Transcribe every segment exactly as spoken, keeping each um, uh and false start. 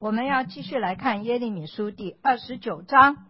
我们要继续来看耶利米书第二十九章。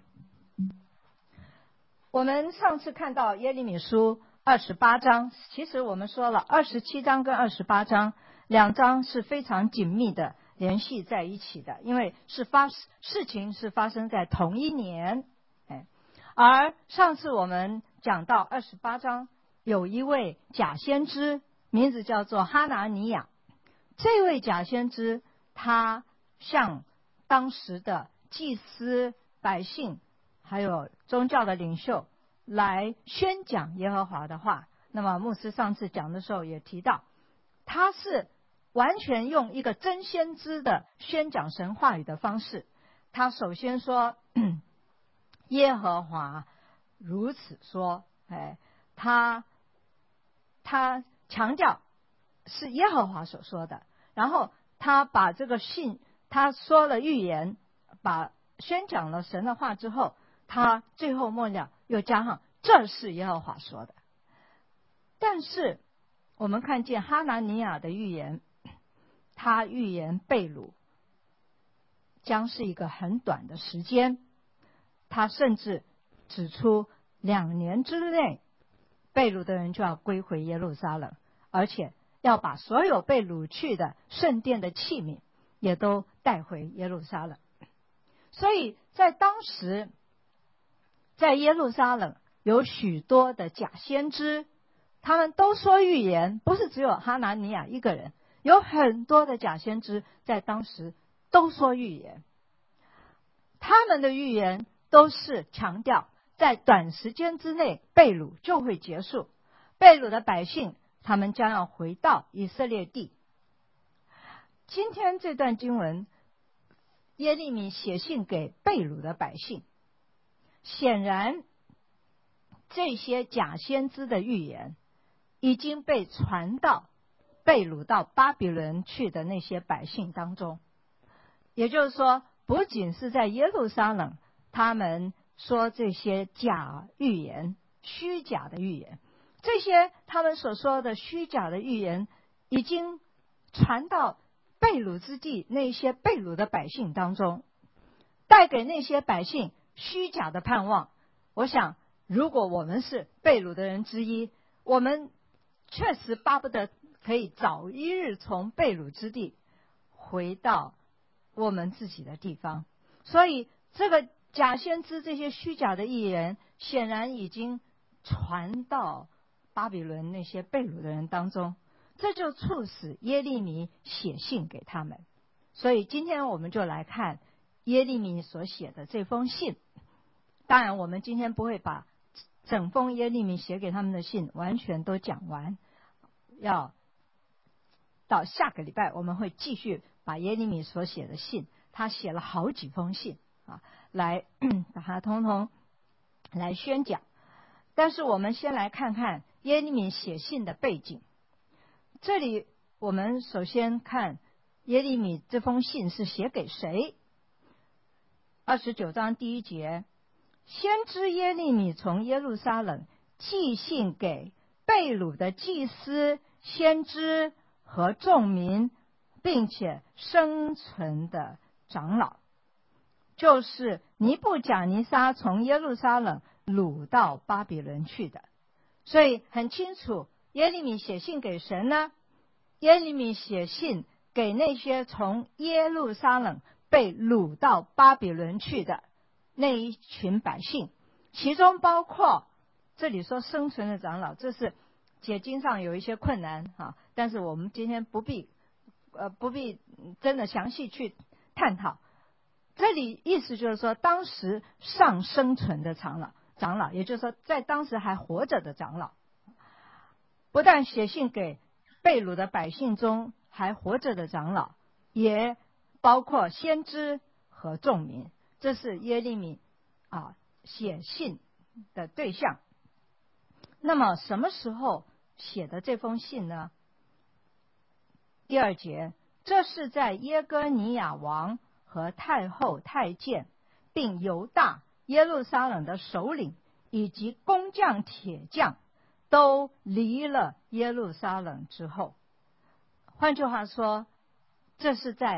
我们上次看到耶利米书二十八章，其实我们说了二十七章跟二十八章两章是非常紧密的联系在一起的，因为是发事情是发生在同一年。哎，而上次我们讲到二十八章，有一位假先知，名字叫做哈拿尼亚。这位假先知他向当时的祭司、百姓还有宗教的领袖来宣讲耶和华的话。那么牧师上次讲的时候也提到，他是完全用一个真先知的宣讲神话语的方式。他首先说耶和华如此说，哎，他他强调是耶和华所说的，然后他把这个信，他说了预言，把宣讲了神的话之后，他最后末了又加上这是耶和华说的。但是我们看见哈拿尼亚的预言，他预言被掳将是一个很短的时间，他甚至指出两年之内被掳的人就要归回耶路撒冷，而且要把所有被掳去的圣殿的器皿也都带回耶路撒冷。所以在当时，在耶路撒冷有许多的假先知，他们都说预言，不是只有哈拿尼亚一个人，有很多的假先知在当时都说预言。他们的预言都是强调在短时间之内被掳就会结束，被掳的百姓他们将要回到以色列地。今天这段经文，耶利米写信给被掳的百姓，显然这些假先知的预言已经被传到被掳到巴比伦去的那些百姓当中。也就是说，不仅是在耶路撒冷，他们说这些假预言，虚假的预言，这些他们所说的虚假的预言已经传到被掳之地那些被掳的百姓当中，带给那些百姓虚假的盼望。我想如果我们是被掳的人之一，我们确实巴不得可以早一日从被掳之地回到我们自己的地方。所以这个假先知这些虚假的预言显然已经传到巴比伦那些被掳的人当中，这就促使耶利米写信给他们。所以今天我们就来看耶利米所写的这封信。当然我们今天不会把整封耶利米写给他们的信完全都讲完，要到下个礼拜我们会继续把耶利米所写的信，他写了好几封信啊，来把它通通来宣讲。但是我们先来看看耶利米写信的背景。这里我们首先看耶利米这封信是写给谁。二十九章第一节，先知耶利米从耶路撒冷寄信给被掳的祭司、先知和众民，并且生存的长老，就是尼布甲尼撒从耶路撒冷掳到巴比伦去的。所以很清楚，耶利米写信给谁呢？耶利米写信给那些从耶路撒冷被掳到巴比伦去的那一群百姓，其中包括这里说生存的长老，这是解经上有一些困难啊，但是我们今天不必呃不必真的详细去探讨。这里意思就是说，当时尚生存的长老，长老，也就是说在当时还活着的长老，不但写信给被掳的百姓中还活着的长老，也包括先知和众民。这是耶利米啊写信的对象。那么什么时候写的这封信呢？第二节，这是在耶哥尼亚王和太后、太监，并犹大、耶路撒冷的首领以及工匠、铁匠都离了耶路撒冷之后。换句话说，这是在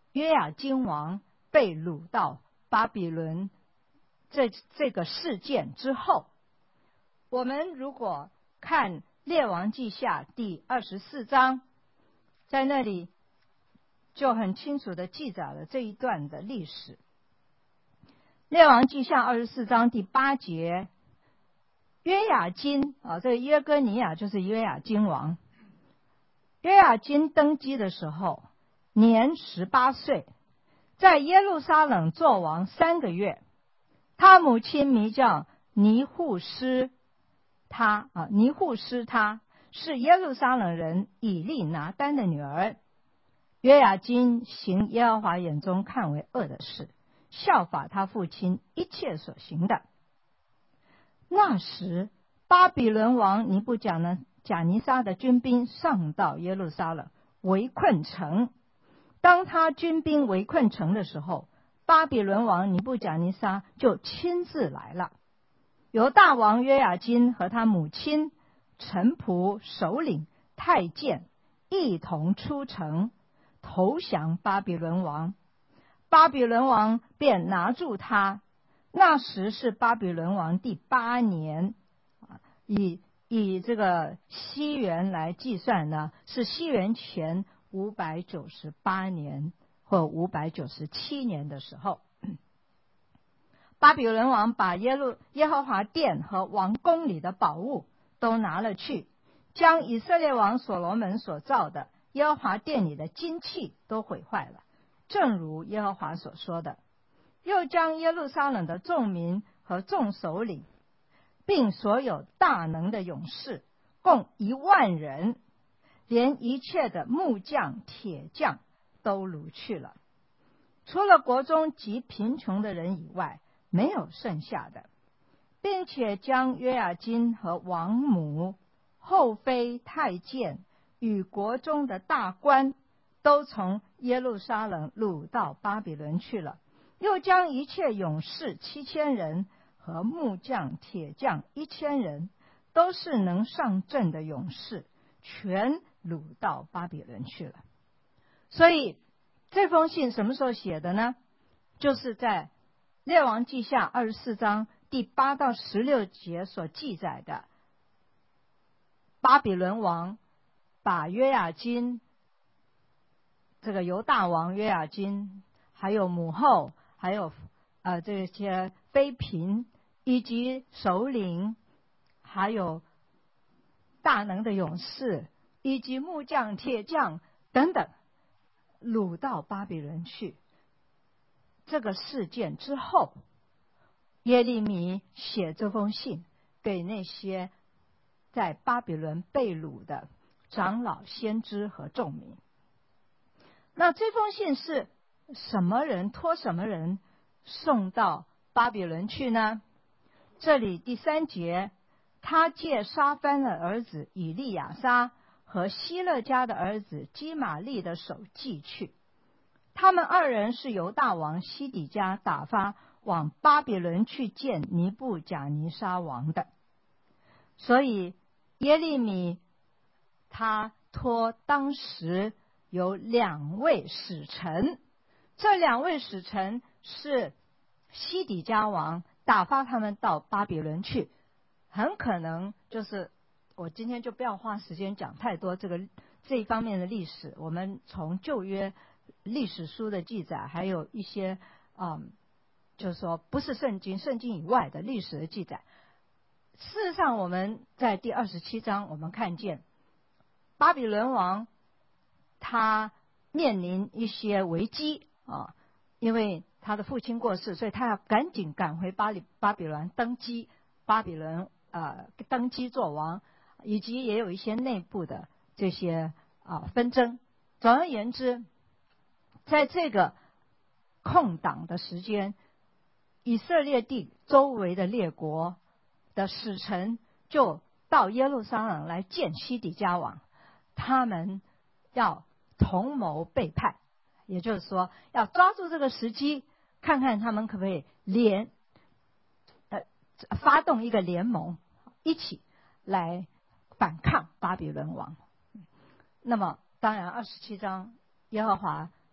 约雅斤王被掳到巴比伦这这个事件之后，我们如果看列王记下第二十四章，在那里就很清楚的记载了这一段的历史。列王记下二十四章第八节，约雅斤啊，这个约哥尼亚就是约雅斤王。约雅斤登基的时候年十八岁，在耶路撒冷作王三个月。他母亲名叫尼户斯他啊，尼户斯他是耶路撒冷人以利拿单的女儿。约雅斤行耶和华眼中看为恶的事，效法他父亲一切所行的。那时巴比伦王尼布甲呢贾尼撒的军兵上到耶路撒冷，围困城。当他军兵围困城的时候，巴比伦王尼布甲尼撒就亲自来了。犹大王约雅斤和他母亲、臣仆、首领、太监一同出城投降巴比伦王。巴比伦王便拿住他。那时是巴比伦王第八年，以以这个西元来计算呢，是西元前五百九十八年或五百九十七年的时候，巴比伦王把耶路耶和华殿和王宫里的宝物都拿了去，将以色列王所罗门所造的耶和华殿里的金器都毁坏了，正如耶和华所说的。又将耶路撒冷的众民和众首领，并所有大能的勇士，共一万人，连一切的木匠、铁匠都掳去了，除了国中极贫穷的人以外，没有剩下的，并且将约雅斤和王母、后妃、太监与国中的大官都从耶路撒冷掳到巴比伦去了。又将一切勇士七千人和木匠、铁匠一千人，都是能上阵的勇士，全掳到巴比伦去了。所以这封信什么时候写的呢？就是在列王记下二十四章第八到十六节所记载的，巴比伦王把约雅斤，这个犹大王约雅斤，还有母后，还有呃这些妃嫔，以及首领，还有大能的勇士，以及木匠、铁匠等等，掳到巴比伦去。这个事件之后，耶利米写这封信给那些在巴比伦被掳的长老、先知和众民。那这封信是什么人托什么人送到巴比伦去呢？这里第三节，他借沙番的儿子以利亚撒和希勒家的儿子基玛利的手寄去。他们二人是犹大王西底家打发往巴比伦去见尼布甲尼撒王的。所以耶利米他托当时有两位使臣，这两位使臣是西底家王打发他们到巴比伦去。很可能就是我今天就不要花时间讲太多这个这一方面的历史，我们从旧约历史书的记载，还有一些嗯，就是说不是圣经圣经以外的历史的记载。事实上我们在第二十七章我们看见巴比伦王他面临一些危机啊，因为他的父亲过世，所以他要赶紧赶回巴黎巴比伦登基，巴比伦呃登基做王，以及也有一些内部的这些啊纷争。总而言之，在这个空档的时间，以色列地周围的列国的使臣就到耶路撒冷来见西底家王，他们要同谋背叛，也就是说要抓住这个时机，看看他们可不可以联呃发动一个联盟，一起来反抗巴比伦王。那么当然二十七章耶和华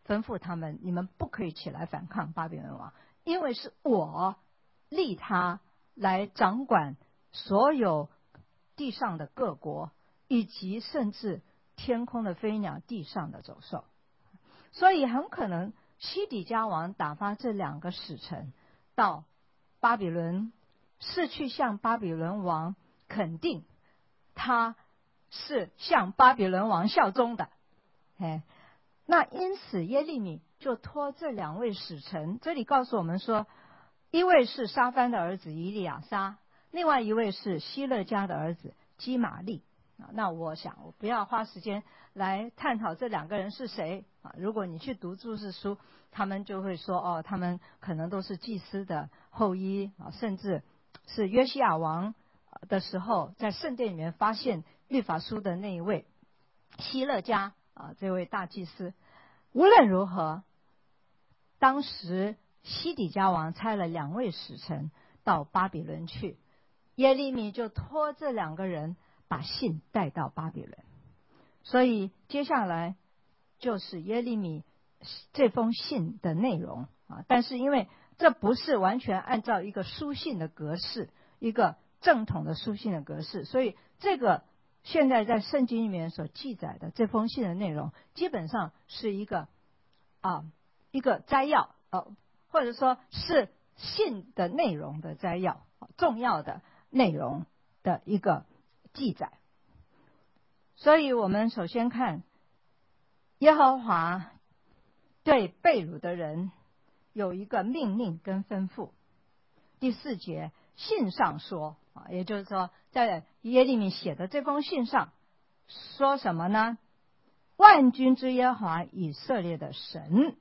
吩咐他们，你们不可以起来反抗巴比伦王，因为是我立他来掌管所有地上的各国，以及甚至天空的飞鸟，地上的走兽。所以很可能西底家王打发这两个使臣到巴比伦，是去向巴比伦王肯定他是向巴比伦王效忠的。哎，那因此耶利米就托这两位使臣，这里告诉我们说，一位是沙番的儿子以利亚撒，另外一位是希勒家的儿子基玛利。那我想我不要花时间来探讨这两个人是谁啊。如果你去读注释书，他们就会说哦，他们可能都是祭司的后裔啊，甚至是约西亚王的时候在圣殿里面发现律法书的那一位希勒家啊，这位大祭司。无论如何，当时西底家王差了两位使臣到巴比伦去，耶利米就托这两个人把信带到巴比伦。所以接下来就是耶利米这封信的内容啊，但是因为这不是完全按照一个书信的格式，一个正统的书信的格式，所以这个现在在圣经里面所记载的这封信的内容，基本上是一个啊一个摘要，呃，或者说是信的内容的摘要，重要的内容的一个记载。所以我们首先看耶和华对被掳的人有一个命令跟吩咐。第四节信上说，也就是说在耶利米写的这封信上说什么呢？万军之耶和华以色列的神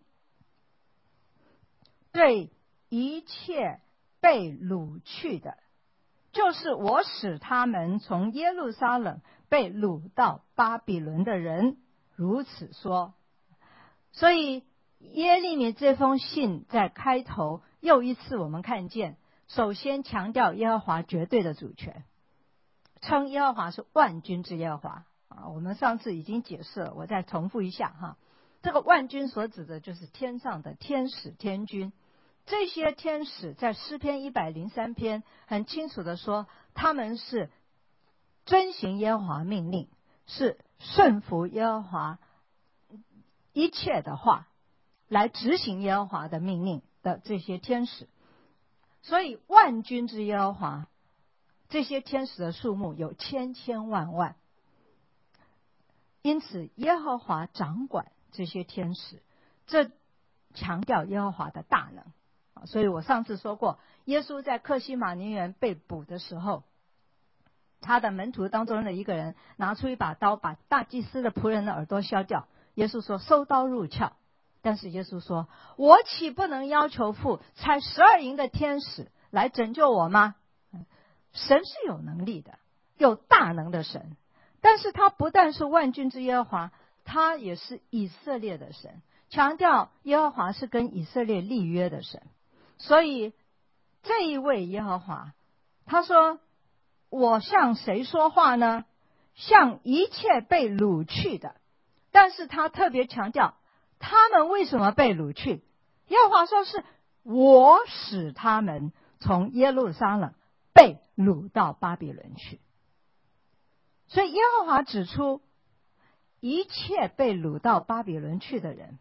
对一切被掳去的，就是我使他们从耶路撒冷被掳到巴比伦的人如此说。所以耶利米这封信在开头又一次我们看见，首先强调耶和华绝对的主权，称耶和华是万军之耶和华啊。我们上次已经解释了，我再重复一下哈。这个万军所指的就是天上的天使天军，这些天使在诗篇一百零三篇很清楚的说，他们是遵行耶和华命令，是顺服耶和华一切的话，来执行耶和华的命令的这些天使。所以万军之耶和华，这些天使的数目有千千万万，因此耶和华掌管这些天使，这强调耶和华的大能。所以我上次说过，耶稣在客西马尼园被捕的时候，他的门徒当中的一个人拿出一把刀，把大祭司的仆人的耳朵削掉。耶稣说收刀入鞘，但是耶稣说，我岂不能要求父差十二营的天使来拯救我吗？神是有能力的，有大能的神，但是他不但是万军之耶和华，他也是以色列的神，强调耶和华是跟以色列立约的神。所以这一位耶和华，他说我向谁说话呢？向一切被掳去的。但是他特别强调他们为什么被掳去，耶和华说是我使他们从耶路撒冷被掳到巴比伦去。所以耶和华指出，一切被掳到巴比伦去的人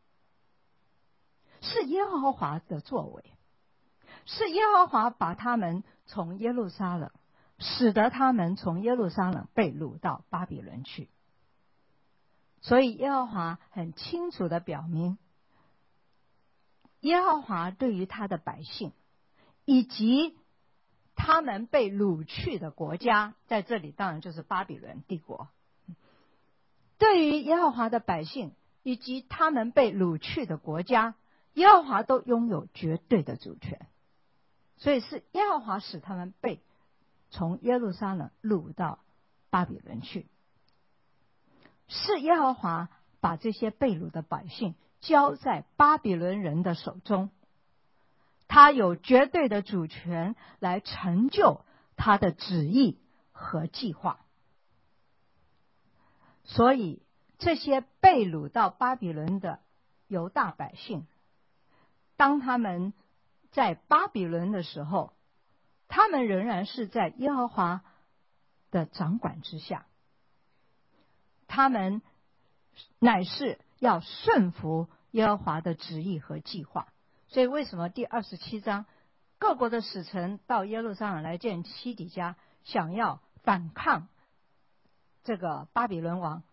是耶和华的作为，是耶和华把他们从耶路撒冷，使得他们从耶路撒冷被掳到巴比伦去。所以耶和华很清楚地表明，耶和华对于他的百姓以及他们被掳去的国家，在这里当然就是巴比伦帝国，对于耶和华的百姓以及他们被掳去的国家，耶和华都拥有绝对的主权。所以是耶和华使他们被从耶路撒冷掳到巴比伦去，是耶和华把这些被掳的百姓交在巴比伦人的手中，他有绝对的主权来成就他的旨意和计划。所以这些被掳到巴比伦的犹大百姓，当他们在巴比伦的时候，他们仍然是在耶和华的掌管之下，他们乃是要顺服耶和华的旨意和计划。所以为什么第二十七章各国的使臣到耶路撒冷来见西底家，想要反抗这个巴比伦王，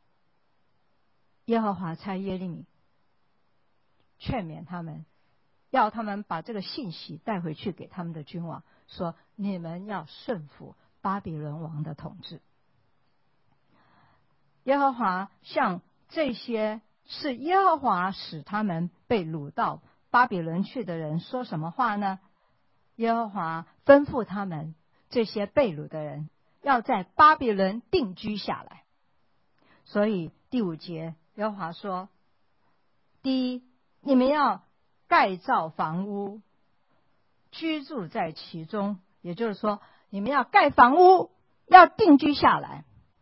耶和华差耶利米劝勉他们，要他们把这个信息带回去给他们的君王，说你们要顺服巴比伦王的统治。耶和华向这些是耶和华使他们被掳到巴比伦去的人说什么话呢？耶和华吩咐他们这些被掳的人要在巴比伦定居下来。所以第五节耶和华说，第一，你们要盖造房屋，居住在其中，也就是说你们要盖房屋，要定居下来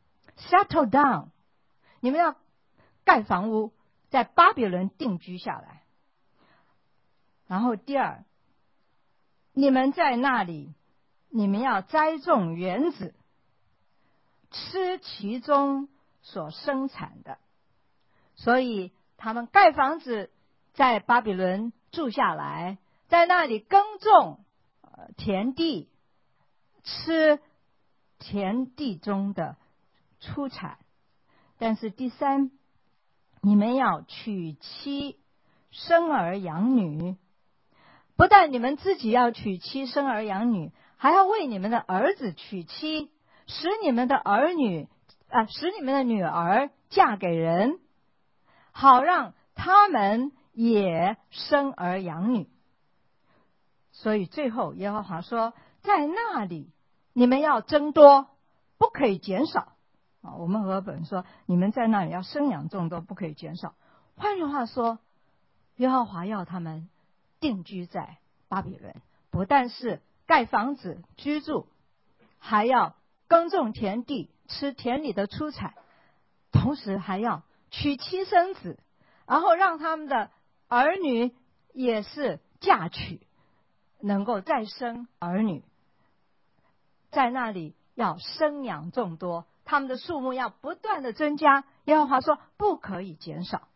settle down， 你们要盖房屋，在巴比伦定居下来。然后第二，你们在那里，你们要栽种园子，吃其中所生产的。所以他们盖房子，在巴比伦住下来，在那里耕种田地，吃田地中的出产。但是第三，你们要娶妻生儿养女，不但你们自己要娶妻生儿养女，还要为你们的儿子娶妻，使你们的儿女啊，使你们的女儿嫁给人，好让他们也生儿养女。所以最后耶和华说，在那里你们要增多，不可以减少啊。我们和本说，你们在那里要生养众多，不可以减少。换句话说，耶和华要他们定居在巴比伦，不但是盖房子居住，还要耕种田地，吃田里的出产，同时还要娶妻生子，然后让他们的儿女也是嫁娶，能够再生儿女，在那里要生养众多，他们的数目要不断的增加。耶和华说不可以减少。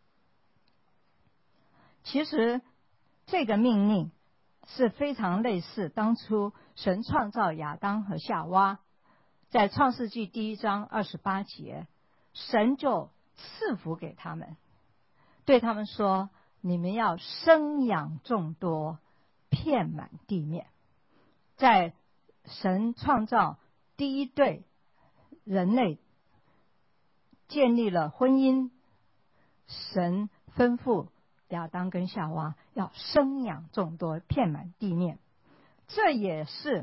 其实这个命令是非常类似当初神创造亚当和夏娃，在创世纪第一章二十八节，神就赐福给他们，对他们说，你们要生养众多，遍满地面。在神创造第一对人类，建立了婚姻，神吩咐亚当跟夏娃要生养众多，遍满地面。这也是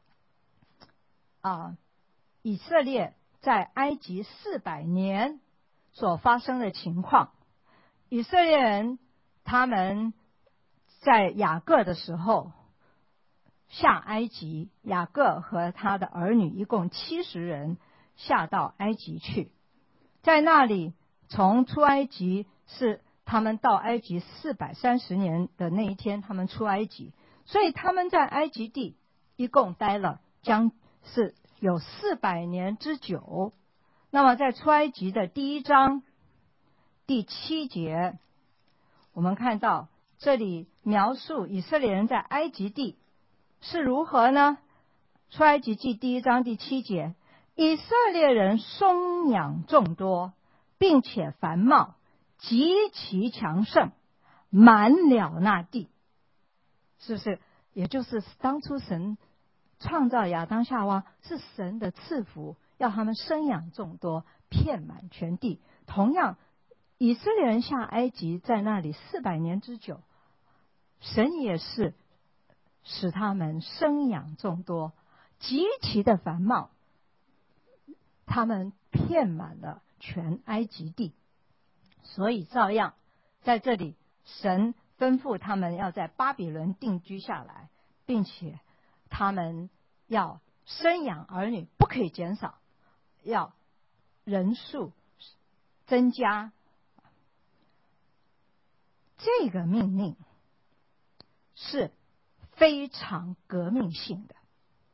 啊，以色列在埃及四百年所发生的情况。以色列人他们在雅各的时候下埃及，雅各和他的儿女一共七十人下到埃及去，在那里从出埃及是他们到埃及四百三十年的那一天，他们出埃及，所以他们在埃及地一共待了将是有四百年之久。那么在出埃及的第一章第七节，我们看到这里描述以色列人在埃及地是如何呢？出埃及记第一章第七节，以色列人生养众多，并且繁茂，极其强盛，满了那地。是不是？也就是当初神创造亚当夏娃，是神的赐福，要他们生养众多，遍满全地。同样，以色列人下埃及，在那里四百年之久，神也是使他们生养众多，极其的繁茂，他们遍满了全埃及地。所以照样在这里，神吩咐他们要在巴比伦定居下来，并且他们要生养儿女，不可以减少，要人数增加。 这个命令是非常革命性的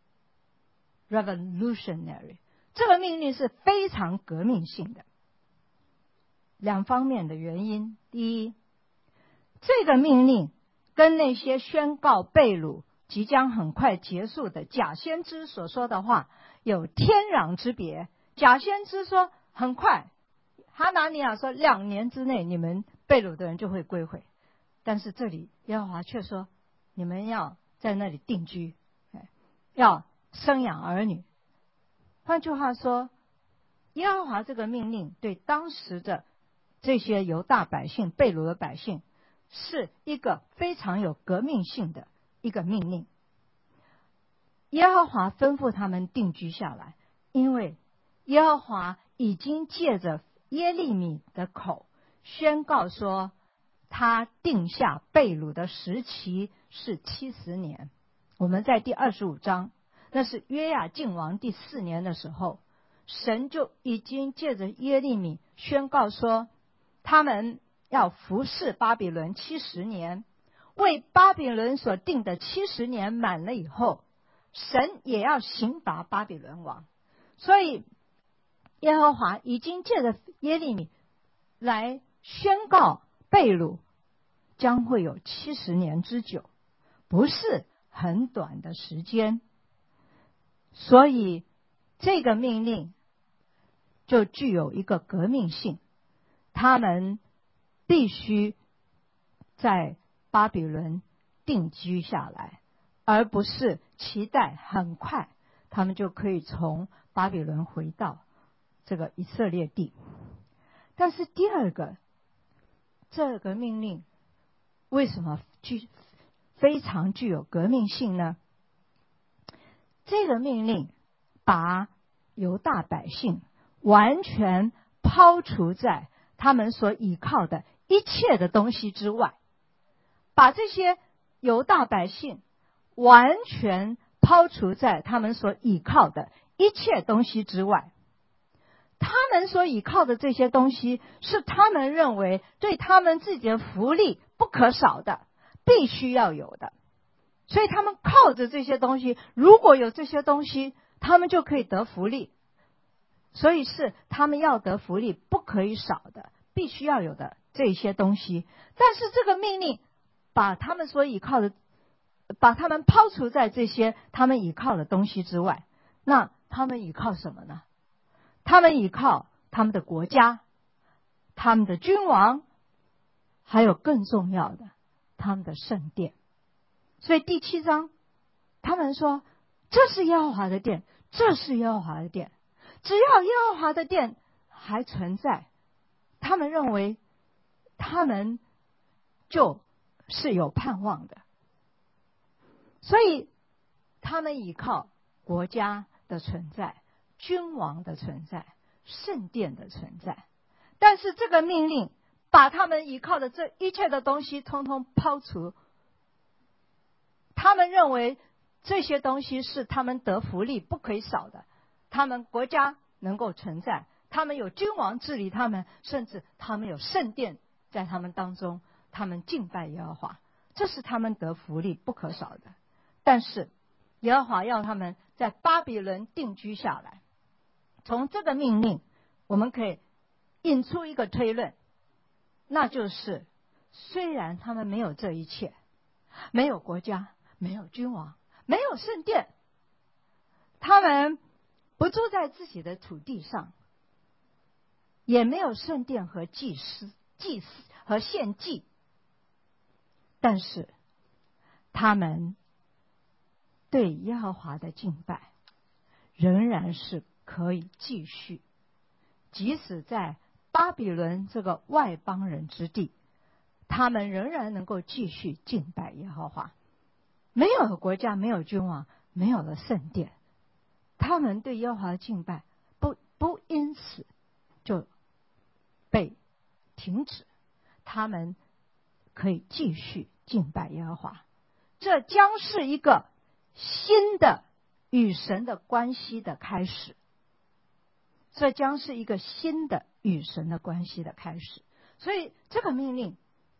revolutionary， 这个命令是非常革命性的。两方面的原因，第一，这个命令跟那些宣告被掳即将很快结束的假先知所说的话有天壤之别。假先知说很快，哈拿尼亚说两年之内你们被掳的人就会归回，但是这里耶和华却说你们要在那里定居，要生养儿女。换句话说，耶和华这个命令对当时的这些犹大百姓，被掳的百姓，是一个非常有革命性的一个命令。耶和华吩咐他们定居下来，因为耶和华已经借着耶利米的口宣告说，他定下被掳的时期是七十年。我们在第二十五章，那是约雅敬王第四年的时候，神就已经借着耶利米宣告说，他们要服侍巴比伦七十年。为巴比伦所定的七十年满了以后，神也要刑罚巴比伦王。所以耶和华已经借着耶利米来宣告被掳将会有七十年之久，不是很短的时间。所以这个命令就具有一个革命性，他们必须在巴比伦定居下来，而不是期待很快他们就可以从巴比伦回到这个以色列地。但是第二个，这个命令为什么具非常具有革命性呢？这个命令把犹大百姓完全抛除在他们所倚靠的一切的东西之外，把这些犹大百姓完全抛除在他们所倚靠的一切东西之外。他们所倚靠的这些东西是他们认为对他们自己的福利不可少的，必须要有的。所以他们靠着这些东西，如果有这些东西，他们就可以得福利。所以是他们要得福利不可以少的，必须要有的这些东西。但是这个命令把他们所倚靠的，把他们抛除在这些他们倚靠的东西之外。那他们倚靠什么呢？他们倚靠他们的国家，他们的君王，还有更重要的他们的圣殿。所以第七章他们说，这是耶和华的殿，这是耶和华的殿。只要耶和华的殿还存在，他们认为他们就是有盼望的。所以他们依靠国家的存在，君王的存在，圣殿的存在。但是这个命令把他们依靠的这一切的东西通通抛除，他们认为这些东西是他们得福利不可以少的，他们国家能够存在，他们有君王治理他们，甚至他们有圣殿在他们当中，他们敬拜耶和华，这是他们得福利不可少的。但是耶和华要他们在巴比伦定居下来。从这个命令我们可以引出一个推论，那就是虽然他们没有这一切，没有国家，没有君王，没有圣殿，他们不住在自己的土地上，也没有圣殿和祭司、祭司和献祭，但是他们对耶和华的敬拜仍然是可以继续，即使在巴比伦这个外邦人之地，他们仍然能够继续敬拜耶和华。没有了国家，没有君王，没有了圣殿，他们对耶和华的敬拜不不因此就被停止，他们可以继续敬拜耶和华。这将是一个新的与神的关系的开始，这将是一个新的与神的关系的开始。所以这个命令对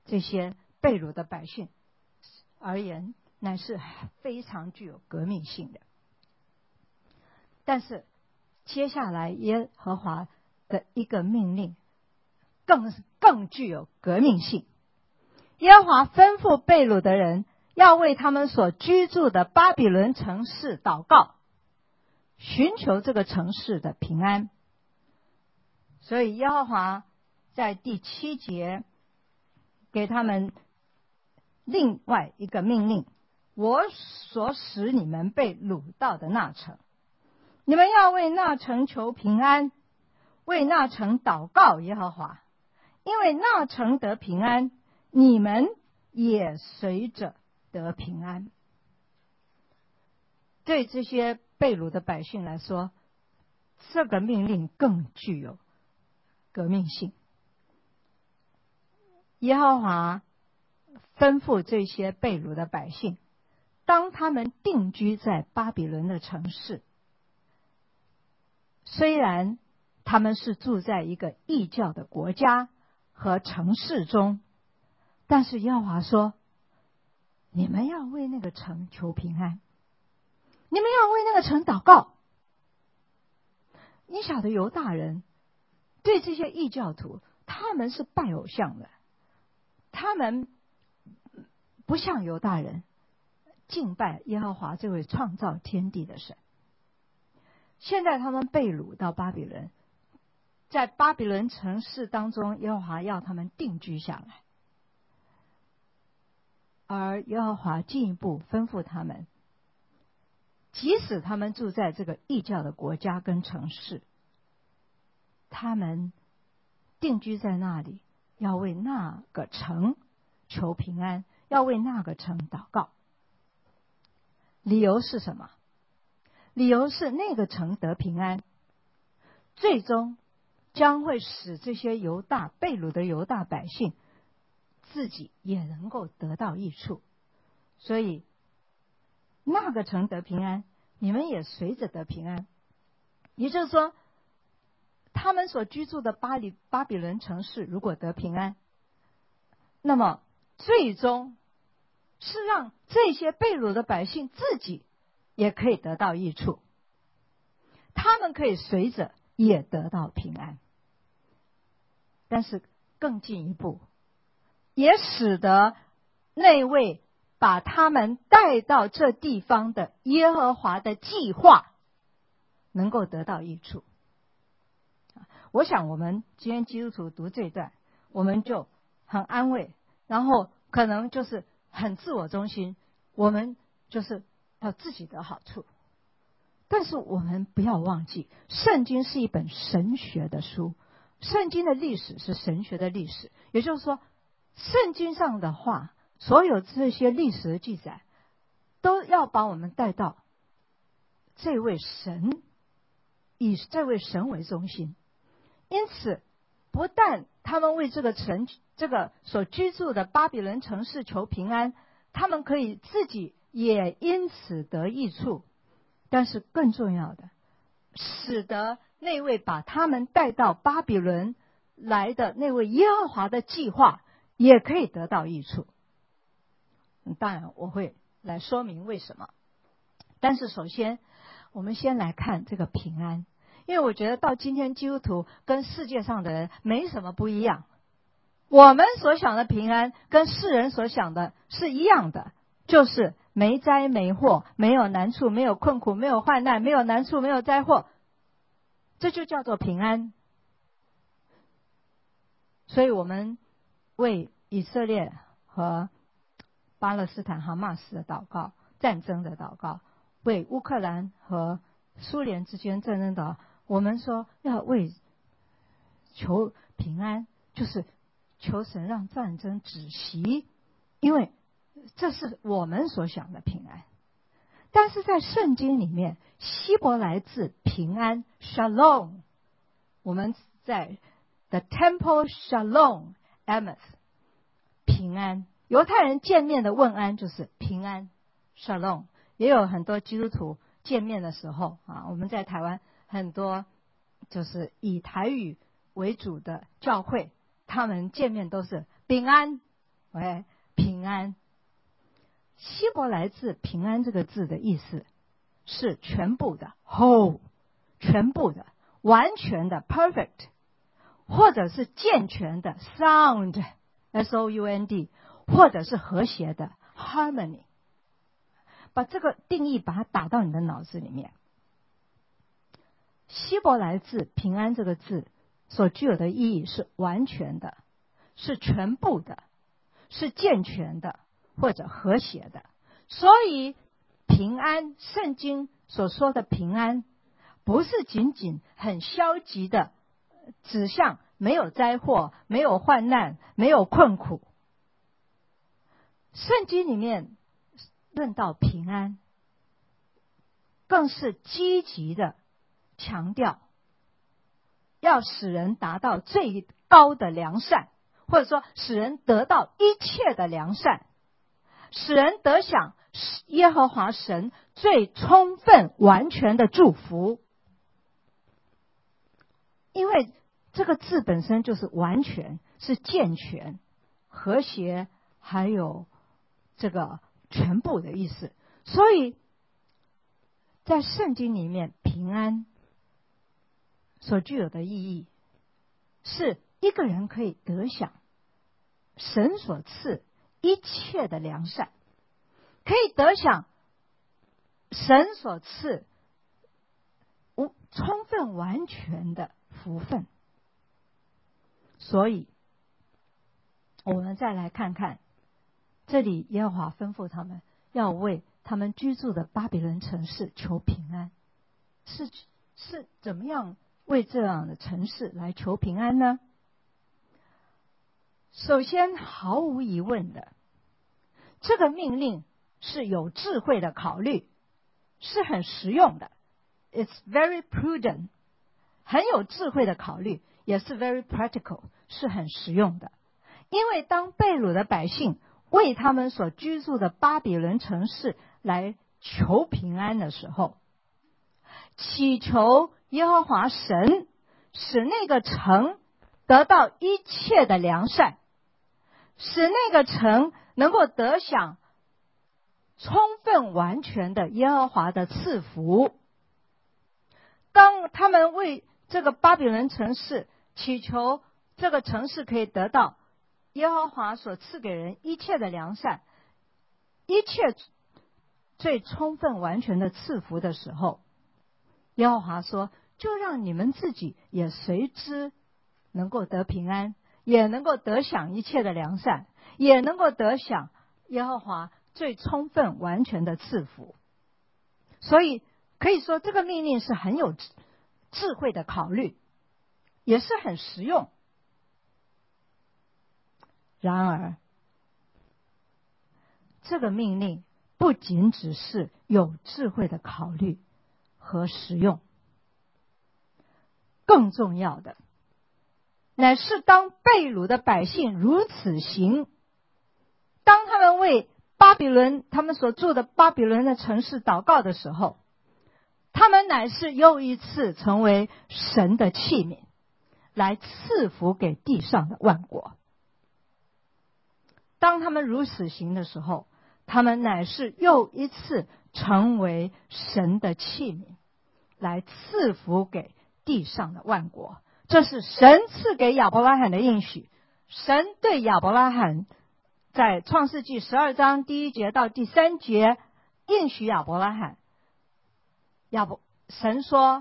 这些被掳的百姓而言，乃是非常具有革命性的。但是接下来耶和华的一个命令更更具有革命性。耶和华吩咐被掳的人要为他们所居住的巴比伦城市祷告，寻求这个城市的平安。所以耶和华在第七节给他们另外一个命令：我所使你们被掳到的那城，你们要为那城求平安，为那城祷告耶和华，因为那城得平安，你们也随着得平安。对这些被掳的百姓来说，这个命令更具有革命性。耶和华吩咐这些被掳的百姓，当他们定居在巴比伦的城市，虽然他们是住在一个异教的国家和城市中，但是耶和华说，你们要为那个城求平安，你们要为那个城祷告。你晓得犹大人对这些异教徒，他们是拜偶像的，他们不像犹大人敬拜耶和华这位创造天地的神。现在他们被掳到巴比伦，在巴比伦城市当中，耶和华要他们定居下来，而耶和华进一步吩咐他们，即使他们住在这个异教的国家跟城市，他们定居在那里，要为那个城求平安，要为那个城祷告。理由是什么？理由是那个城得平安，最终将会使这些犹大被掳的犹大百姓自己也能够得到益处。所以那个城得平安，你们也随着得平安。也就是说，他们所居住的巴黎巴比伦城市如果得平安，那么最终是让这些被掳的百姓自己也可以得到益处，他们可以随着也得到平安。但是更进一步，也使得那位把他们带到这地方的耶和华的计划能够得到益处。我想我们今天基督徒读这段，我们就很安慰，然后可能就是很自我中心，我们就是要自己得好处。但是我们不要忘记，圣经是一本神学的书，圣经的历史是神学的历史，也就是说，圣经上的话，所有这些历史的记载，都要把我们带到这位神，以这位神为中心。因此，不但他们为这个城、这个所居住的巴比伦城市求平安，他们可以自己也因此得益处，但是更重要的，使得那位把他们带到巴比伦来的那位耶和华的计划也可以得到益处。当然我会来说明为什么，但是首先我们先来看这个平安，因为我觉得到今天基督徒跟世界上的人没什么不一样，我们所想的平安跟世人所想的是一样的，就是没灾没祸，没有难处，没有困苦，没有患难，没有难处，没有灾祸，这就叫做平安。所以我们为以色列和巴勒斯坦哈马斯的祷告，战争的祷告，为乌克兰和苏联之间战争的，我们说要为求平安，就是求神让战争止息，因为这是我们所想的平安。但是在圣经里面，希伯来字平安 Shalom， 我们在 The Temple Shalom Amos 平安，犹太人见面的问安就是平安 Shalom。 也有很多基督徒见面的时候啊，我们在台湾很多就是以台语为主的教会，他们见面都是平安 ，OK， 平安。希伯来字平安这个字的意思是全部的 whole， 全部的，完全的 perfect， 或者是健全的 sound S O U N D， 或者是和谐的 harmony。 把这个定义把它打到你的脑子里面。希伯来字平安这个字所具有的意义是完全的，是全部的，是健全的，或者和谐的。所以平安，圣经所说的平安不是仅仅很消极的指向没有灾祸，没有患难，没有困苦。圣经里面论到平安更是积极的强调要使人达到最高的良善，或者说使人得到一切的良善，使人得享耶和华神最充分完全的祝福。因为这个字本身就是完全，是健全、和谐，还有这个全部的意思。所以在圣经里面，平安所具有的意义是一个人可以得享神所赐一切的良善，可以得享神所赐无充分完全的福分。所以我们再来看看这里，耶和华吩咐他们要为他们居住的巴比伦城市求平安。是是怎么样为这样的城市来求平安呢？首先，毫无疑问的，这个命令是有智慧的考虑，是很实用的。It's very prudent， 很有智慧的考虑，也是 very practical， 是很实用的。因为当被掳的百姓为他们所居住的巴比伦城市来求平安的时候，祈求耶和华神使那个城得到一切的良善，使那个城能够得享充分完全的耶和华的赐福。当他们为这个巴比伦城市祈求这个城市可以得到耶和华所赐给人一切的良善，一切最充分完全的赐福的时候，耶和华说，就让你们自己也随之能够得平安，也能够得享一切的良善，也能够得享耶和华最充分完全的赐福。所以可以说这个命令是很有智慧的考虑，也是很实用。然而这个命令不仅只是有智慧的考虑和实用，更重要的乃是当被掳的百姓如此行，当他们为巴比伦他们所住的巴比伦的城市祷告的时候，他们乃是又一次成为神的器皿，来赐福给地上的万国。当他们如此行的时候，他们乃是又一次成为神的器皿，来赐福给地上的万国。这是神赐给亚伯拉罕的应许。神对亚伯拉罕在创世纪十二章第一节到第三节应许亚伯拉罕，亚伯神说，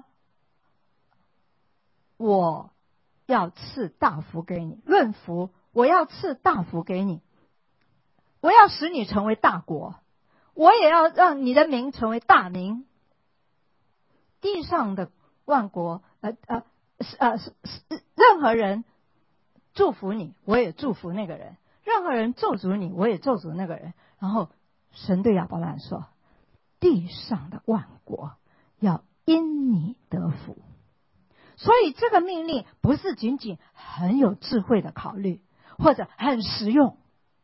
我要赐大福给你，论福，我要赐大福给你，我要使你成为大国，我也要让你的名成为大名。地上的万国，呃呃呃，任何人祝福你，我也祝福那个人；任何人咒诅你，我也咒诅那个人。然后神对亚伯拉罕说，地上的万国要因你得福。所以这个命令不是仅仅很有智慧的考虑，或者很实用，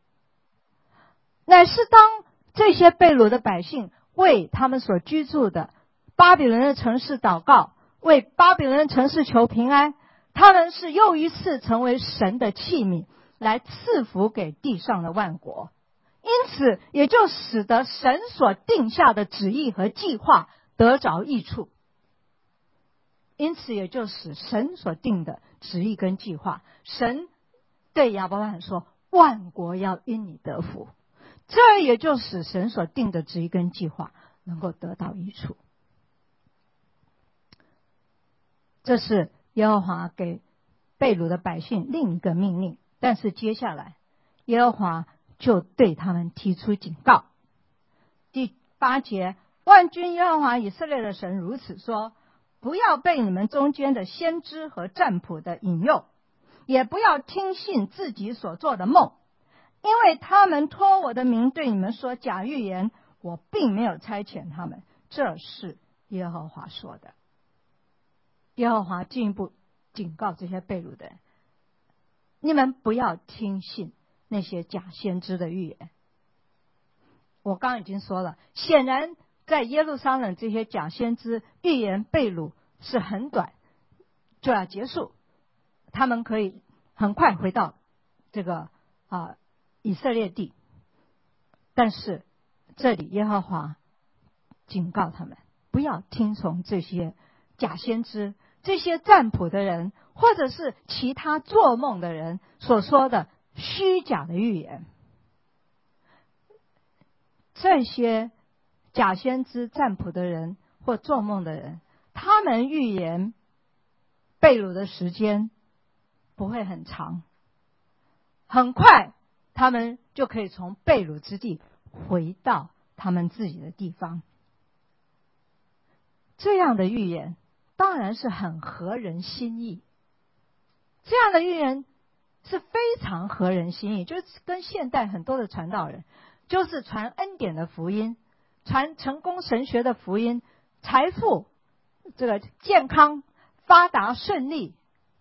乃是当这些被掳的百姓为他们所居住的巴比伦的城市祷告，为巴比伦的城市求平安，他们是又一次成为神的器皿， 来赐福给地上的万国，因此也就使得神所定下的旨意和计划得着益处。因此也就使神所定的旨意跟计划，神对亚伯拉罕说，万国要因你得福，这也就使神所定的旨意跟计划能够得到益处。这是耶和华给被掳的百姓另一个命令，但是接下来耶和华就对他们提出警告。第八节，万军耶和华以色列的神如此说，不要被你们中间的先知和占卜的引诱，也不要听信自己所做的梦，因为他们托我的名对你们说假预言，我并没有差遣他们。这是耶和华说的。耶和华进一步警告这些被掳的人，你们不要听信那些假先知的预言。我刚刚已经说了，显然在耶路撒冷这些假先知预言被掳是很短就要结束，他们可以很快回到这个啊以色列地。但是这里耶和华警告他们，不要听从这些假先知、这些占卜的人，或者是其他做梦的人所说的虚假的预言。这些假先知、占卜的人或做梦的人，他们预言被掳的时间不会很长，很快他们就可以从被掳之地回到他们自己的地方。这样的预言当然是很合人心意，这样的预言是非常合人心意，就是跟现代很多的传道人，就是传恩典的福音，传成功神学的福音，财富、这个健康、发达顺利，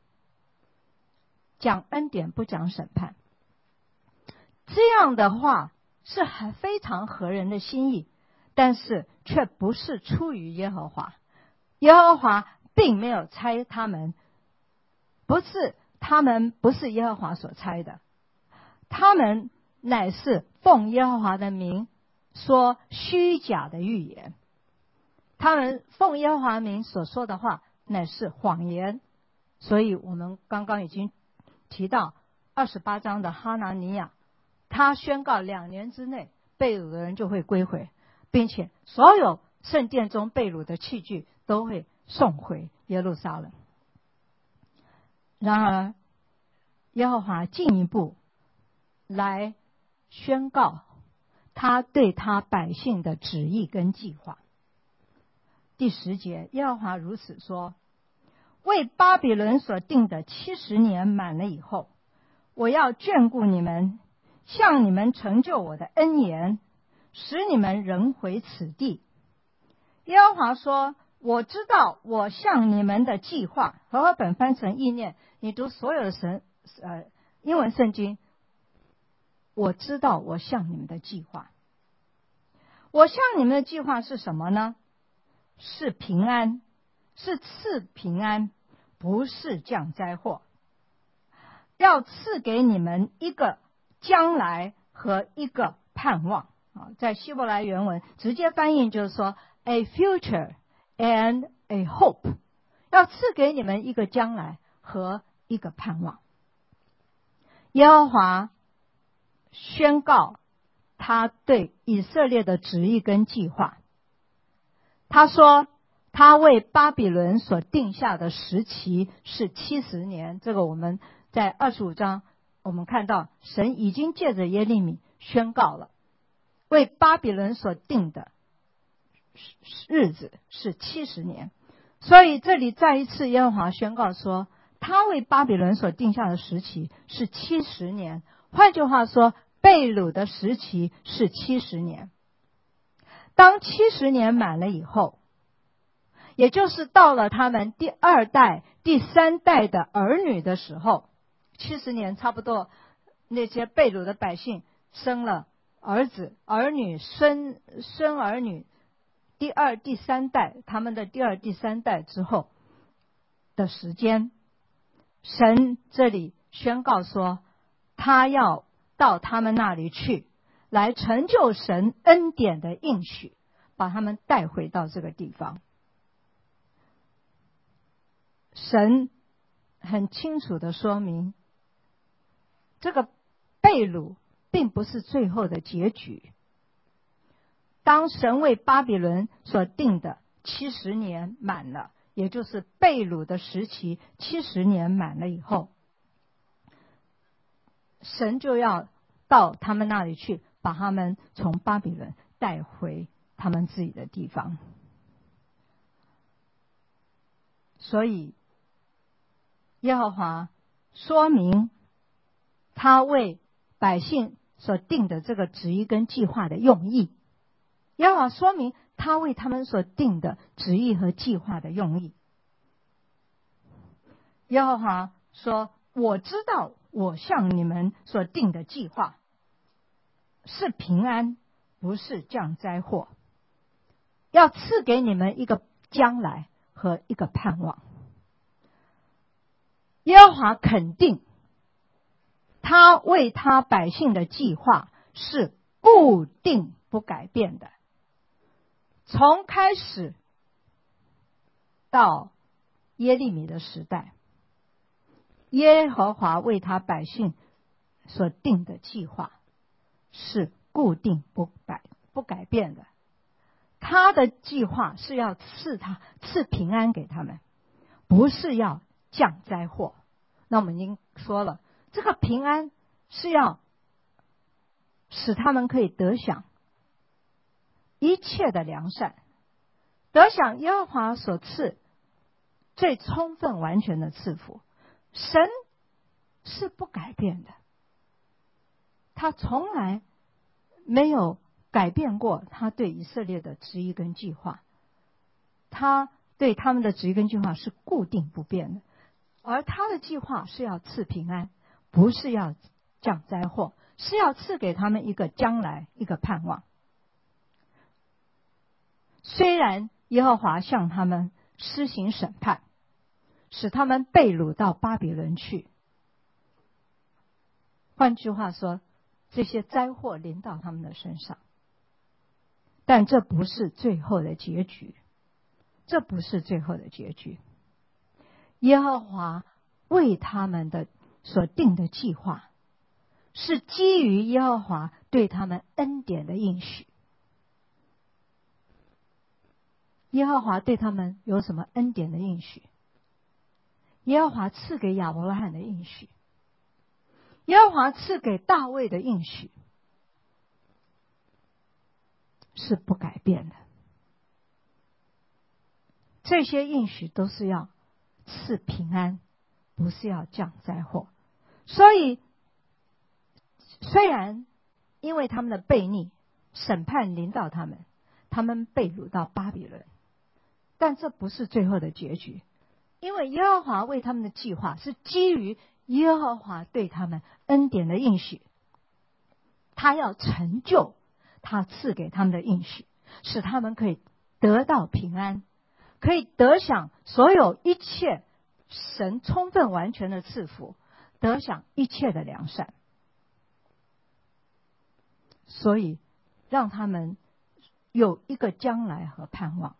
讲恩典不讲审判，这样的话是很非常合人的心意，但是却不是出于耶和华。耶和华并没有差他们，不是他们不是耶和华所差的，他们乃是奉耶和华的名说虚假的预言，他们奉耶和华名所说的话乃是谎言。所以我们刚刚已经提到二十八章的哈拿尼亚，他宣告两年之内被掳的人就会归回，并且所有圣殿中被掳的器具都会送回耶路撒冷。然而耶和华进一步来宣告他对他百姓的旨意跟计划。第十节，耶和华如此说，为巴比伦所定的七十年满了以后，我要眷顾你们，向你们成就我的恩言，使你们仍回此地。耶和华说，我知道我向你们的计划。和合本翻成意念，你读所有的神呃英文圣经，我知道我向你们的计划。我向你们的计划是什么呢？是平安，是赐平安，不是降灾祸。要赐给你们一个将来和一个盼望。在希伯来原文直接翻译就是说 a future and a hope， 要赐给你们一个将来和一个盼望。耶和华宣告他对以色列的旨意跟计划。他说他为巴比伦所定下的时期是七十年，这个我们在二十五章我们看到神已经借着耶利米宣告了，为巴比伦所定的日子是七十年。所以这里再一次耶和华宣告说，他为巴比伦所定下的时期是七十年，换句话说，被掳的时期是七十年。当七十年满了以后，也就是到了他们第二代、第三代的儿女的时候，七十年差不多，那些被掳的百姓生了儿子、儿女、孙孙儿女，第二、第三代，他们的第二、第三代之后的时间，神这里宣告说， 他要到他们那里去，来成就神恩典的应许，把他们带回到这个地方。神很清楚的说明，这个被掳并不是最后的结局。当神为巴比伦所定的七十年满了，也就是被掳的时期七十年满了以后，神就要到他们那里去，把他们从巴比伦带回他们自己的地方。所以耶和华说明他为百姓所定的这个旨意跟计划的用意。耶和华说明他为他们所定的旨意和计划的用意。耶和华说，我知道我向你们所定的计划是平安，不是降灾祸，要赐给你们一个将来和一个盼望。耶和华肯定他为他百姓的计划是固定不改变的，从开始到耶利米的时代，耶和华为他百姓所定的计划是固定不改不改变的。他的计划是要赐他赐平安给他们，不是要降灾祸。那我们已经说了，这个平安是要使他们可以得享一切的良善，得享耶和华所赐最充分完全的赐福。神是不改变的，他从来没有改变过他对以色列的旨意跟计划，他对他们的旨意跟计划是固定不变的，而他的计划是要赐平安，不是要降灾祸，是要赐给他们一个将来，一个盼望。虽然耶和华向他们施行审判，使他们被掳到巴比伦去，换句话说，这些灾祸临到他们的身上，但这不是最后的结局，这不是最后的结局。耶和华为他们的所定的计划是基于耶和华对他们恩典的应许。耶和华对他们有什么恩典的应许？耶和华赐给亚伯拉罕的应许，耶和华赐给大卫的应许是不改变的。这些应许都是要赐平安，不是要降灾祸。所以虽然因为他们的悖逆，审判临到他们，他们被掳到巴比伦，但这不是最后的结局，因为耶和华为他们的计划是基于耶和华对他们恩典的应许，他要成就他赐给他们的应许，使他们可以得到平安，可以得享所有一切神充分完全的赐福，得享一切的良善。所以让他们有一个将来和盼望。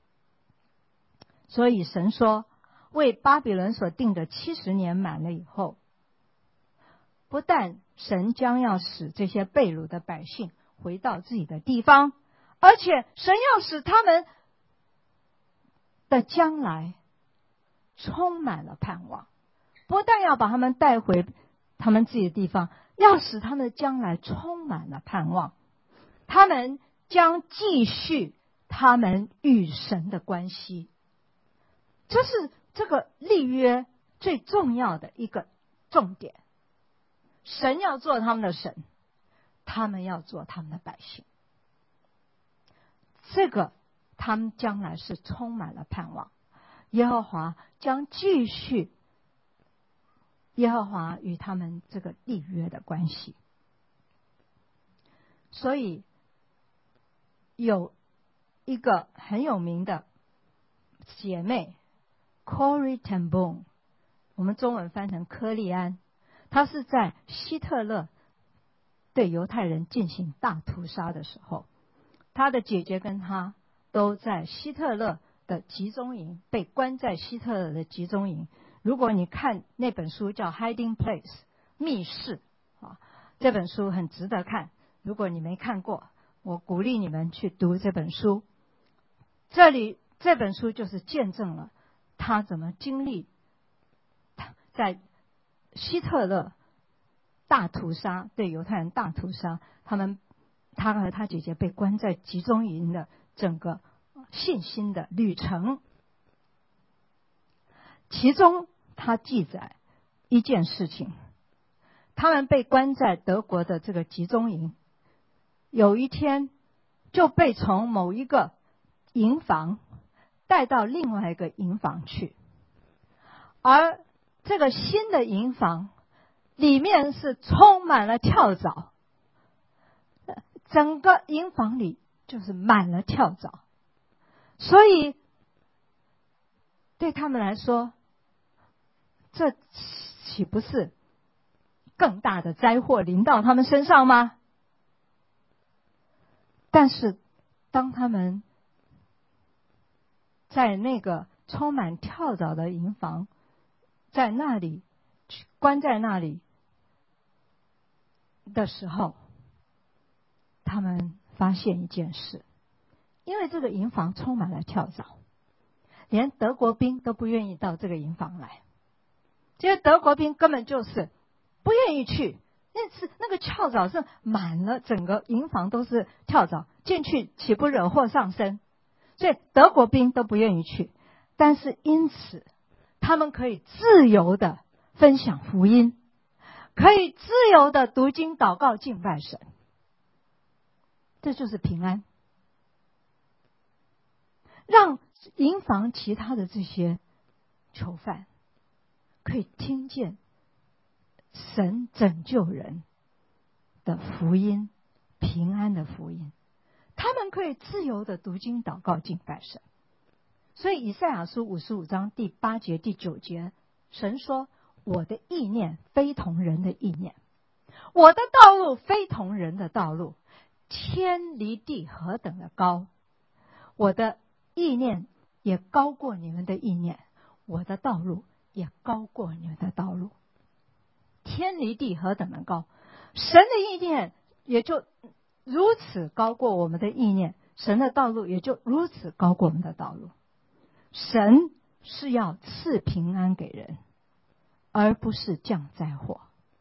所以神说，为巴比伦所定的七十年满了以后，不但神将要使这些被掳的百姓回到自己的地方，而且神要使他们的将来充满了盼望。不但要把他们带回他们自己的地方，要使他们的将来充满了盼望。他们将继续他们与神的关系，这是这个立约最重要的一个重点。神要做他们的神，他们要做他们的百姓，这个他们将来是充满了盼望。耶和华将继续耶和华与他们这个立约的关系。所以有一个很有名的姐妹 Corrie ten Boom， 我们中文翻成柯利安， 他是在希特勒对犹太人进行大屠杀的时候，他的姐姐跟他都在希特勒的集中营，被关在希特勒的集中营。如果你看那本书叫《Hiding Place》密室啊，这本书很值得看。如果你没看过，我鼓励你们去读这本书。这里这本书就是见证了他怎么经历在希特勒大屠杀，对犹太人大屠杀，他们他和他姐姐被关在集中营的整个信心的旅程。其中他记载一件事情，他们被关在德国的这个集中营，有一天就被从某一个营房带到另外一个营房去，而这个新的营房里面是充满了跳蚤，整个营房里就是满了跳蚤，所以对他们来说，这岂不是更大的灾祸临到他们身上吗？但是当他们在那个充满跳蚤的营房，在那里关在那里的时候，他们发现一件事，因为这个营房充满了跳蚤，连德国兵都不愿意到这个营房来。这些德国兵根本就是不愿意去，那次那个跳蚤是满了，整个营房都是跳蚤，进去岂不惹祸上身？所以德国兵都不愿意去。但是因此他们可以自由的分享福音，可以自由的读经祷告敬拜神，这就是平安。让营房其他的这些囚犯可以听见神拯救人的福音，平安的福音，他们可以自由的读经祷告敬拜神。所以以赛亚书五十五章第八节第九节，神说，我的意念非同人的意念，我的道路非同人的道路，天离地何等的高，我的意念也高过你们的意念，我的道路也高过你们的道路。天离地何等的高，神的意念也就如此高过我们的意念，神的道路也就如此高过我们的道路。神是要赐平安给人，而不是降灾祸。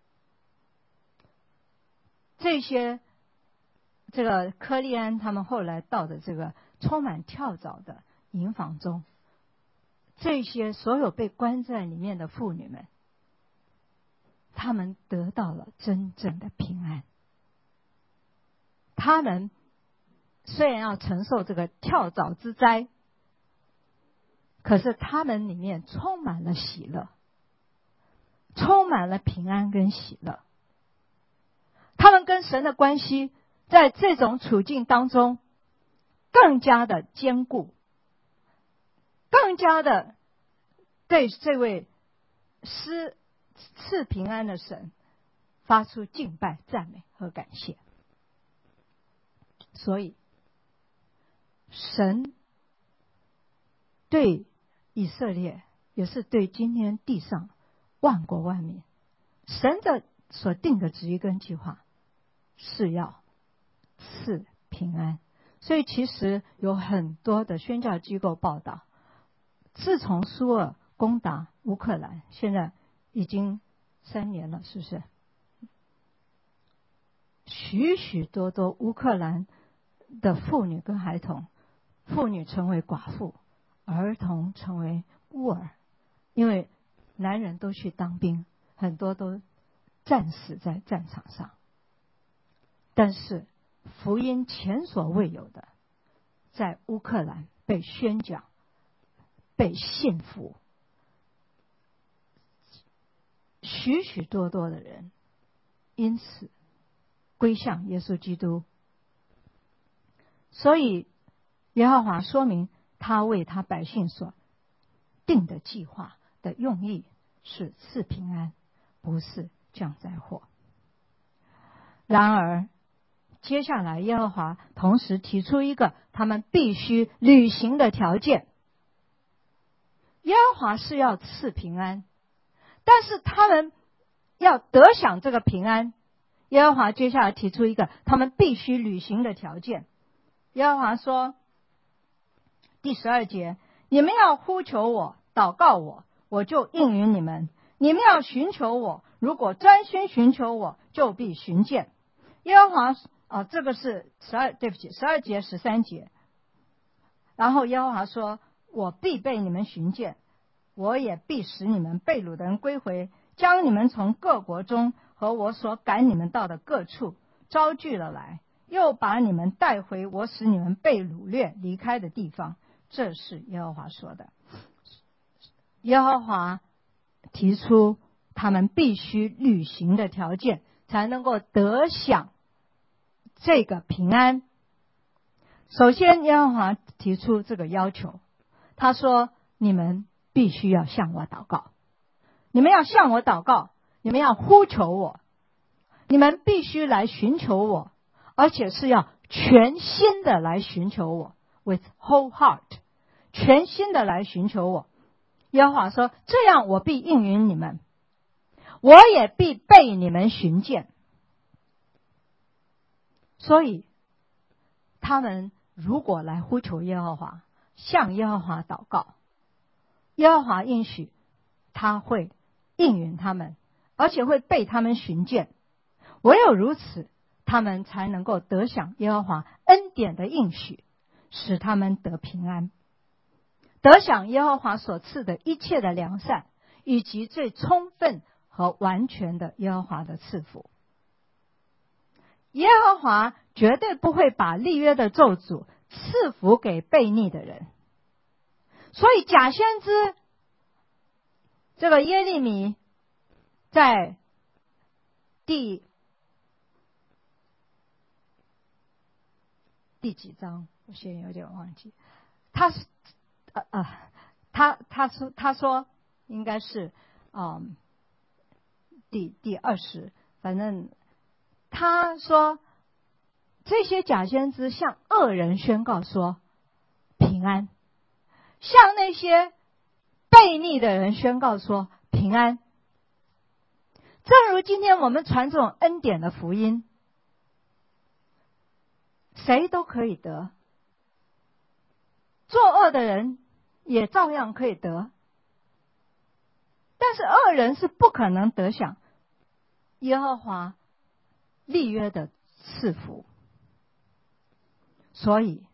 这些这个柯利安他们后来到的这个充满跳蚤的营房中，这些所有被关在里面的妇女们，他们得到了真正的平安。他们虽然要承受这个跳蚤之灾，可是他们里面充满了喜乐，充满了平安跟喜乐。他们跟神的关系在这种处境当中更加的坚固，更加的对这位施赐平安的神发出敬拜、赞美和感谢。所以神对以色列，也是对今天地上万国万民，神的所定的旨意跟计划是要赐平安。所以其实有很多的宣教机构报道，自从苏俄攻打乌克兰，现在已经三年了，是不是？许许多多乌克兰的妇女跟孩童，妇女成为寡妇，儿童成为孤儿，因为男人都去当兵，很多都战死在战场上。但是福音前所未有的在乌克兰被宣讲，被信服，许许多多的人因此归向耶稣基督。所以耶和华说明他为他百姓所定的计划的用意是赐平安，不是降灾祸。然而接下来耶和华同时提出一个他们必须履行的条件。耶和华是要赐平安，但是他们要得享这个平安，耶和华接下来提出一个他们必须履行的条件。耶和华说，第十二节，你们要呼求我，祷告我，我就应允你们。你们要寻求我，如果专心寻求我，就必寻见。耶和华啊，这个是十二，对不起，十二节十三节。然后耶和华说，我必被你们寻见，我也必使你们被掳的人归回，将你们从各国中和我所赶你们到的各处招聚了来，又把你们带回我使你们被掳掠离开的地方。这是耶和华说的。耶和华提出他们必须履行的条件，才能够得享这个平安。首先耶和华提出这个要求，他说，你们必须要向我祷告，你们要向我祷告，你们要呼求我，你们必须来寻求我，而且是要全心的来寻求我， with whole heart， 全心的来寻求我。耶和华说，这样我必应允你们，我也必被你们寻见。所以他们如果来呼求耶和华，向耶和华祷告，耶和华应许他会应允他们，而且会被他们寻见。唯有如此，他们才能够得享耶和华恩典的应许，使他们得平安，得享耶和华所赐的一切的良善，以及最充分和完全的耶和华的赐福。耶和华绝对不会把立约的咒诅赐福给悖逆的人。所以假先知这个耶利米在第第几章，我现在有点忘记，他是呃呃他他说他说应该是嗯第第二十，反正他说这些假先知向恶人宣告说平安，向那些悖逆的人宣告说平安。正如今天我们传这种恩典的福音，谁都可以得，作恶的人也照样可以得，但是恶人是不可能得享耶和华立约的赐福。所以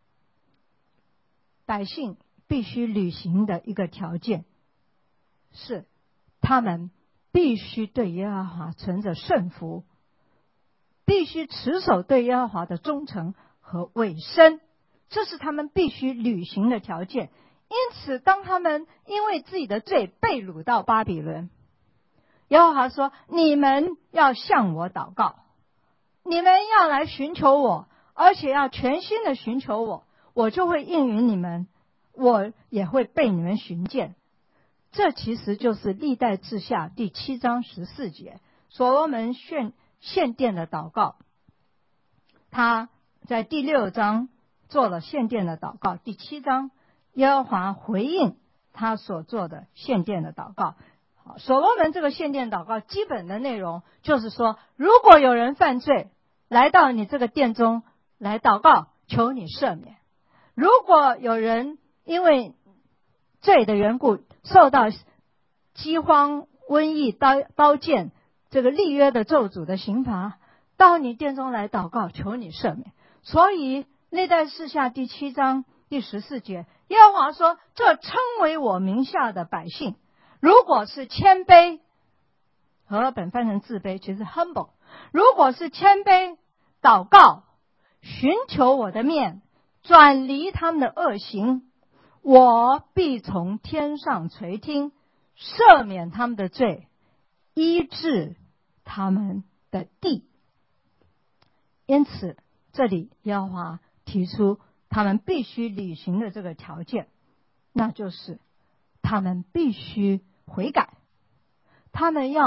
百姓必须履行的一个条件是，他们必须对耶和华存着顺服，必须持守对耶和华的忠诚和委身，这是他们必须履行的条件。因此当他们因为自己的罪被掳到巴比伦，耶和华说，你们要向我祷告，你们要来寻求我，而且要全心的寻求我，我就会应允你们，我也会被你们寻见。这其实就是历代志下第七章十四节所罗门献献殿的祷告。他在第六章做了献殿的祷告，第七章耶和华回应他所做的献殿的祷告。所罗门这个献殿祷告基本的内容就是说，如果有人犯罪来到你这个殿中来祷告，求你赦免。如果有人因为罪的缘故受到饥荒、瘟疫、刀刀剑这个立约的咒诅的刑罚，到你殿中来祷告，求你赦免。所以历代志下第七章第十四节，耶和华说，这称为我名下的百姓，如果是谦卑，和合本翻成自卑，其实 humble， 如果是谦卑祷告，寻求我的面，转离他们的恶行，我必从天上垂听，赦免他们的罪，医治他们的地。因此这里耶和华提出他们必须履行的这个条件，那就是他们必须悔改，他们要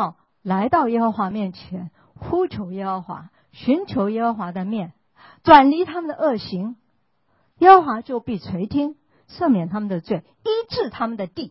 来到耶和华面前，呼求耶和华，寻求耶和华的面，转离他们的恶行，耶和华就必垂听，赦免他们的罪，医治他们的地。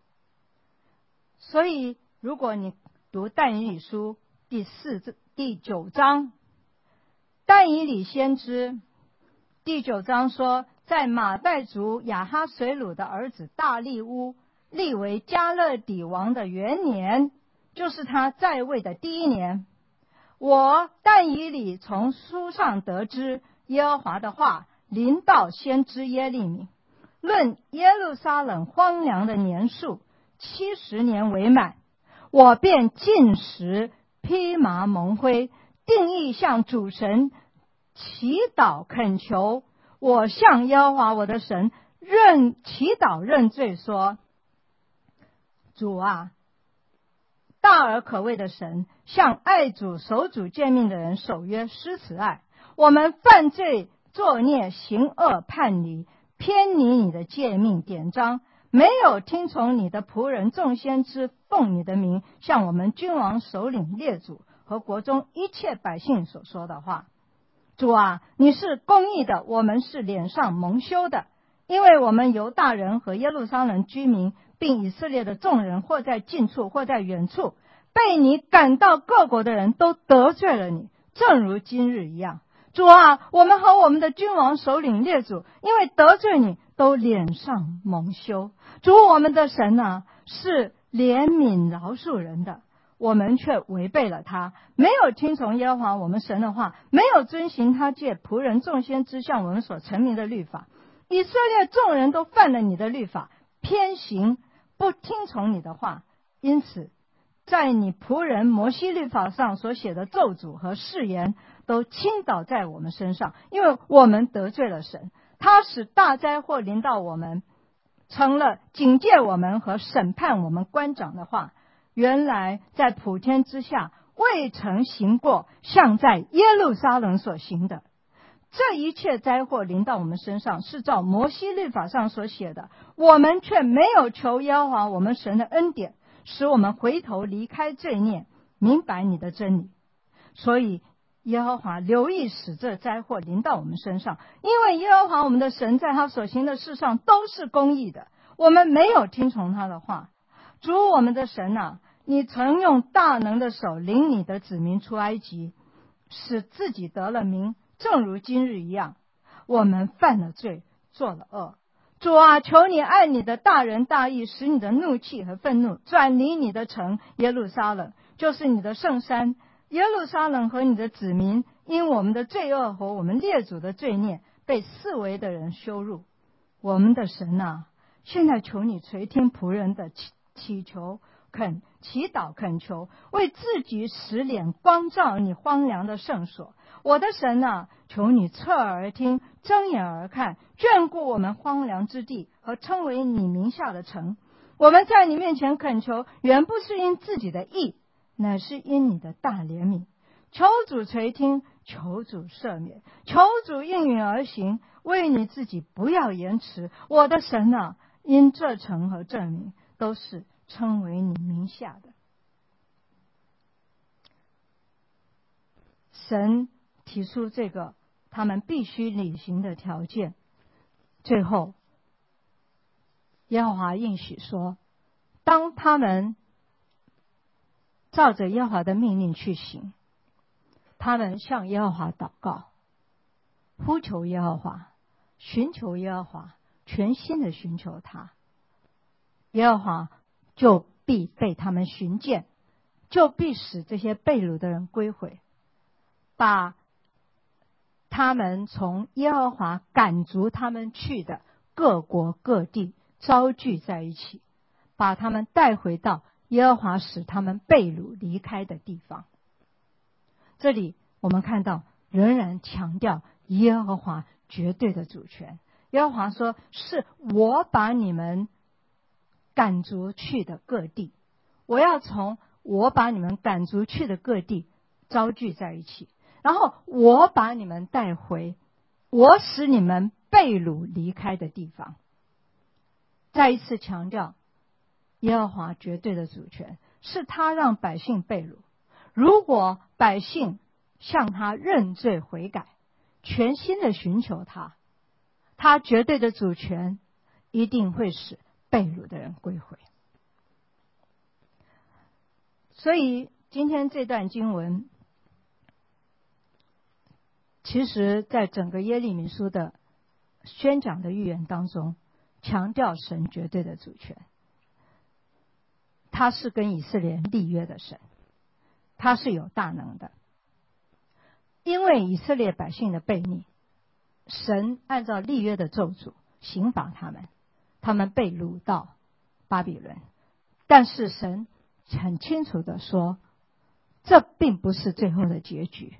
所以如果你读但以理书第四第九章，但以理先知第九章说，在马代族亚哈水鲁的儿子大利乌立为加勒底王的元年，就是他在位的第一年，我但以理从书上得知耶和华的话临到先知耶利米，论耶路撒冷荒凉的年数七十年为满，我便禁食披麻蒙灰，定义向主神祈祷恳求。我向耶和华我的神认祈祷认罪说，主啊，大而可畏的神，向爱主守主诫命的人守约施慈爱。我们犯罪作孽行恶叛离，偏离你的诫命典章，没有听从你的仆人众先知奉你的名向我们君王首领列祖和国中一切百姓所说的话。主啊，你是公义的，我们是脸上蒙羞的，因为我们犹大人和耶路撒冷居民并以色列的众人，或在近处或在远处，被你赶到各国的人都得罪了你，正如今日一样。主啊，我们和我们的君王首领列祖因为得罪你都脸上蒙羞。主我们的神啊，是怜悯饶恕人的，我们却违背了他，没有听从耶和华我们神的话，没有遵行他借仆人众先知向我们所陈明的律法。以色列众人都犯了你的律法，偏行不听从你的话，因此在你仆人摩西律法上所写的咒诅和誓言都倾倒在我们身上，因为我们得罪了神，他使大灾祸临到我们，成了警戒我们和审判我们官长的话。原来在普天之下未曾行过像在耶路撒冷所行的。这一切灾祸临到我们身上，是照摩西律法上所写的，我们却没有求耶和华我们神的恩典，使我们回头离开罪孽，明白你的真理。所以耶和华留意使这灾祸临到我们身上，因为耶和华我们的神在他所行的事上都是公义的，我们没有听从他的话。主我们的神啊，你曾用大能的手领你的子民出埃及，使自己得了名，正如今日一样。我们犯了罪，做了恶。主啊，求你按你的大仁大义，使你的怒气和愤怒转离你的城耶路撒冷，就是你的圣山耶路撒冷，和你的子民因我们的罪恶和我们列祖的罪孽被四围的人羞辱。我们的神啊，现在求你垂听仆人的祈求恳祈祷恳求，为自己使脸光照你荒凉的圣所。我的神啊，求你侧耳而听，睁眼而看，眷顾我们荒凉之地和称为你名下的城。我们在你面前恳求，原不是因自己的义，乃是因你的大怜悯。求主垂听，求主赦免，求主应允而行，为你自己不要延迟。我的神啊，因这城和这名都是称为你名下的。神提出这个他们必须履行的条件，最后耶和华应许说，当他们照着耶和华的命令去行，他们向耶和华祷告，呼求耶和华，寻求耶和华，全心的寻求他，耶和华就必被他们寻见，就必使这些被掳的人归回，把他们从耶和华赶逐他们去的各国各地招聚在一起，把他们带回到耶和华使他们被掳离开的地方。这里我们看到仍然强调耶和华绝对的主权。耶和华说，是我把你们赶逐去的各地，我要从我把你们赶逐去的各地招聚在一起，然后我把你们带回我使你们被掳离开的地方。再一次强调耶和华绝对的主权， 是他让百姓被掳。如果百姓向他认罪悔改，全心的寻求他，他绝对的主权一定会使被掳的人归回。所以今天这段经文，其实在整个耶利米书的宣讲的预言当中，强调神绝对的主权。他是跟以色列人立约的神，他是有大能的。因为以色列百姓的悖逆，神按照立约的咒诅刑罚他们，他们被掳到巴比伦。但是神很清楚的说，这并不是最后的结局。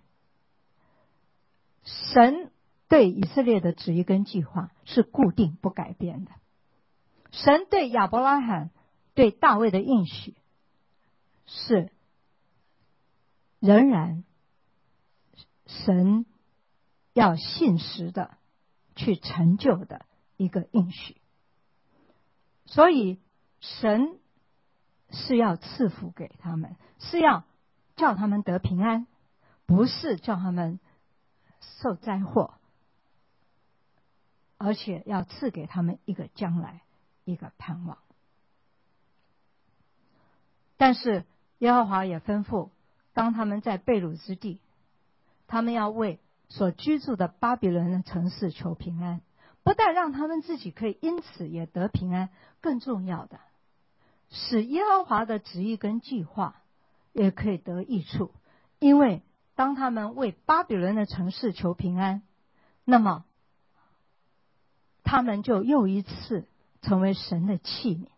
神对以色列的旨意跟计划是固定不改变的。神对亚伯拉罕、对大卫的应许是仍然神要信实的去成就的一个应许。所以神是要赐福给他们，是要叫他们得平安，不是叫他们受灾祸，而且要赐给他们一个将来，一个盼望。但是耶和华也吩咐，当他们在被掳之地，他们要为所居住的巴比伦的城市求平安，不但让他们自己可以因此也得平安，更重要的使耶和华的旨意跟计划也可以得益处。因为当他们为巴比伦的城市求平安，那么他们就又一次成为神的器皿，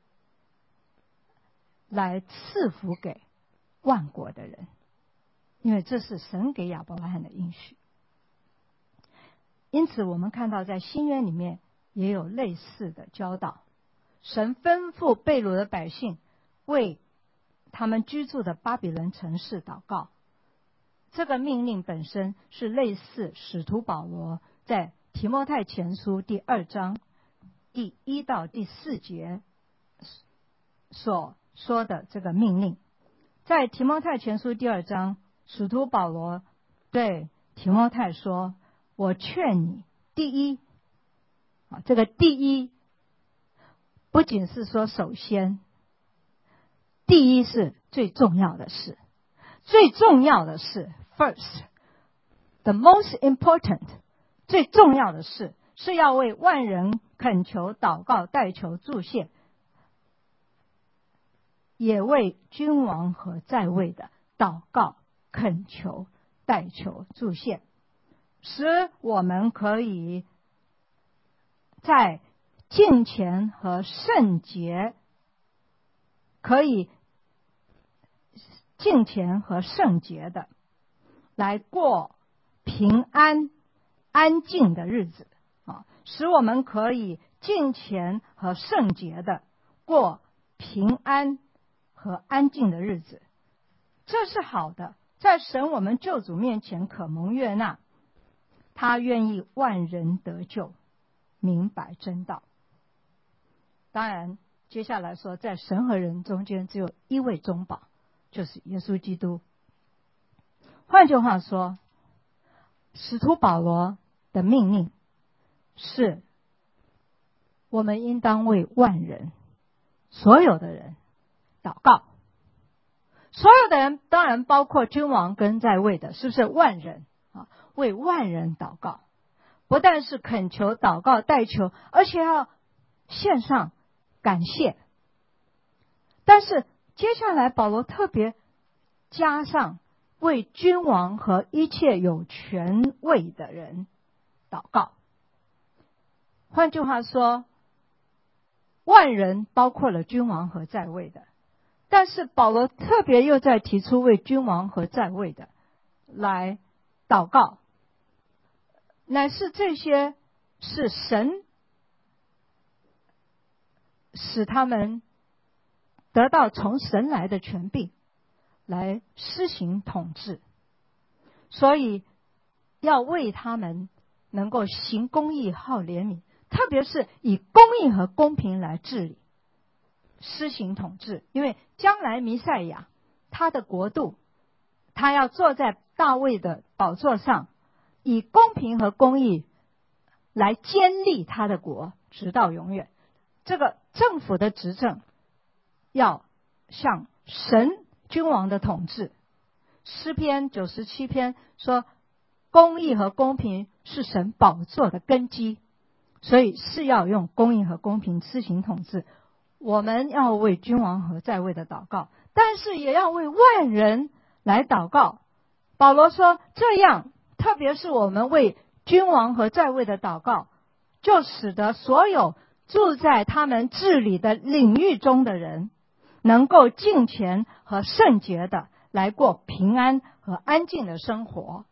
来赐福给万国的人。因为这是神给亚伯拉罕的应许。因此我们看到在新约里面也有类似的教导，神吩咐被掳的百姓为他们居住的巴比伦城市祷告。这个命令本身是类似使徒保罗在提摩太前书第二章第一到第四节所说的这个命令。在提摩太前书第二章，使徒保罗对提摩太说，我劝你，第一，这个第一不仅是说首先，第一是最重要的事，最重要的是 first the most important 最重要的事是要为万人恳求祷告代求祝谢，也为君王和在位的祷告恳求代求祝谢，使我们可以在敬虔和圣洁可以敬虔和圣洁的来过平安安静的日子啊，使我们可以敬虔和圣洁的过平安和安静的日子。这是好的，在神我们救主面前可蒙悦纳，他愿意万人得救，明白真道。当然接下来说，在神和人中间只有一位中保，就是耶稣基督。换句话说，使徒保罗的命令是我们应当为万人，所有的人祷告。所有的人当然包括君王跟在位的，是不是万人啊？为万人祷告，不但是恳求祷告代求，而且要献上感谢。但是接下来保罗特别加上为君王和一切有权位的人祷告。换句话说，万人包括了君王和在位的，但是保罗特别又在提出为君王和在位的来祷告，乃是这些是神使他们得到从神来的权柄来施行统治，所以要为他们能够行公义好怜悯，特别是以公义和公平来治理， 施行统治，因为将来弥赛亚他的国度，他要坐在大卫的宝座上，以公平和公义来坚立他的国，直到永远。这个政府的执政要像神君王的统治。诗篇九十七篇说，公义和公平是神宝座的根基，所以是要用公义和公平施行统治。我们要为君王和在位的祷告，但是也要为万人来祷告。保罗说，这样特别是我们为君王和在位的祷告，就使得所有住在他们治理的领域中的人能够敬虔和圣洁的来过平安和安静的生活。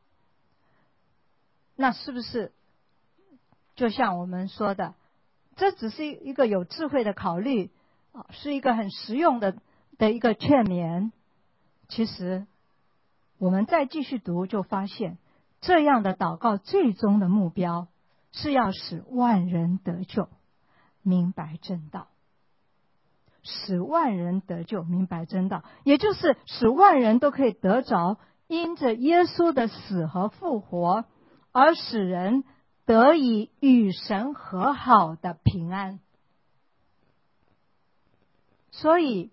那是不是就像我们说的，这只是一个有智慧的考虑，是一个很实用的的一个劝勉？其实我们再继续读就发现，这样的祷告最终的目标是要使万人得救，明白真道。使万人得救，明白真道，也就是使万人都可以得着因着耶稣的死和复活而使人得以与神和好的平安。所以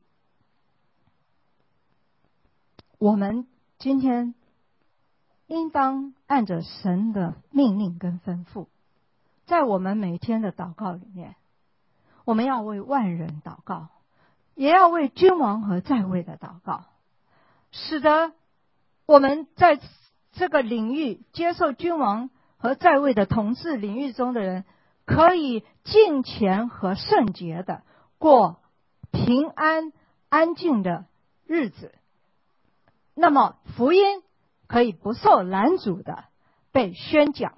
我们今天应当按着神的命令跟吩咐，在我们每天的祷告里面，我们要为万人祷告，也要为君王和在位的祷告，使得我们在这个领域接受君王和在位的统治领域中的人，可以敬虔和圣洁的过平安安静的日子。那么福音可以不受拦阻的被宣讲，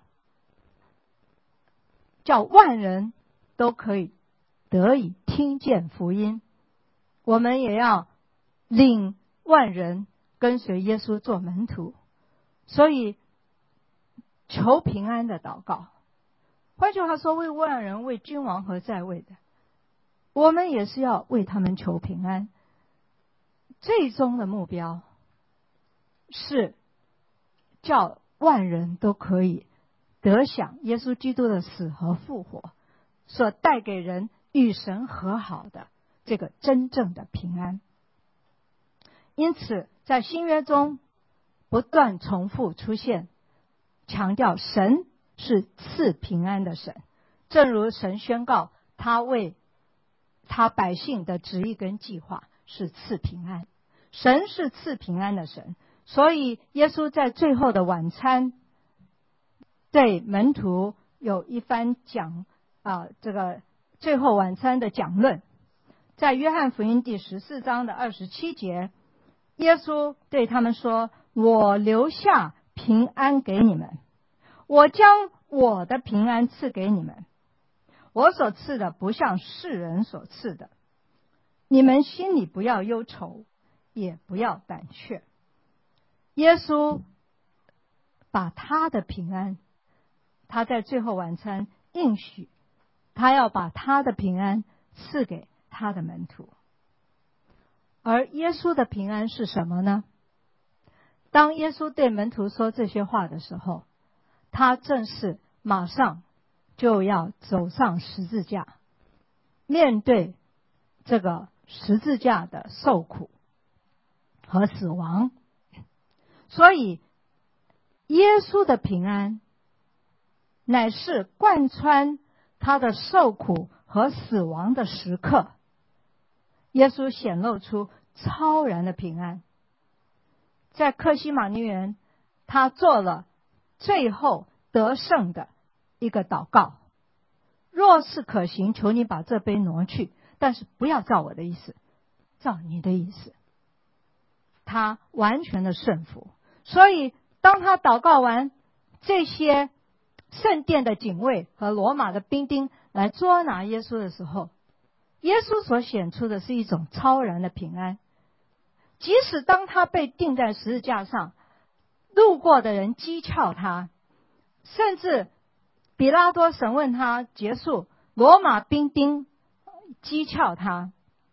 叫万人都可以得以听见福音。我们也要领万人跟随耶稣做门徒，所以求平安的祷告。换句话说，为万人、为君王和在位的，我们也是要为他们求平安。最终的目标是叫万人都可以得享耶稣基督的死和复活所带给人与神和好的这个真正的平安。因此在新约中不断重复出现，强调神是赐平安的神，正如神宣告他为他百姓的旨意跟计划是赐平安。神是赐平安的神，所以耶稣在最后的晚餐对门徒有一番讲啊，这个最后晚餐的讲论。在约翰福音第十四章的二十七节，耶稣对他们说，我留下平安给你们，我将我的平安赐给你们，我所赐的不像世人所赐的，你们心里不要忧愁，也不要胆怯。耶稣把他的平安，他在最后晚餐应许他要把他的平安赐给他的门徒。而耶稣的平安是什么呢？当耶稣对门徒说这些话的时候，他正是马上就要走上十字架，面对这个十字架的受苦和死亡。所以耶稣的平安乃是贯穿他的受苦和死亡的时刻，耶稣显露出超然的平安。在客西马尼园，他做了最后得胜的一个祷告，若是可行，求你把这杯挪去，但是不要照我的意思，照你的意思。他完全的顺服。所以当他祷告完，这些圣殿的警卫和罗马的兵丁来捉拿耶稣的时候，耶稣所显出的是一种超然的平安。即使当他被钉在十字架上，路过的人讥诮他，甚至比拉多审问他结束，罗马兵丁讥诮他，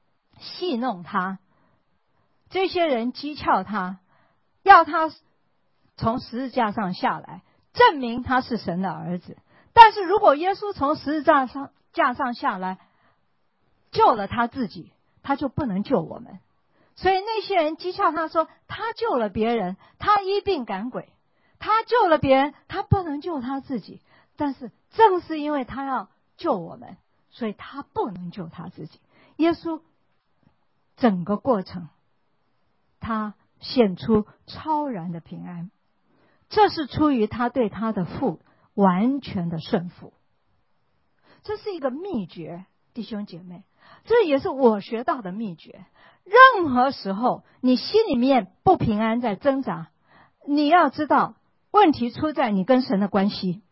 戏弄他，这些人讥诮他，要他从十字架上下来，证明他是神的儿子。但是如果耶稣从十字架上架上下来，救了他自己，他就不能救我们。所以那些人讥诮他说，他救了别人，他医病赶鬼，他救了别人，他不能救他自己。但是正是因为他要救我们，所以他不能救他自己。耶稣整个过程，他显出超然的平安，这是出于他对他的父完全的顺服。这是一个秘诀，弟兄姐妹，这也是我学到的秘诀。任何时候你心里面不平安在挣扎，你要知道问题出在你跟神的关系，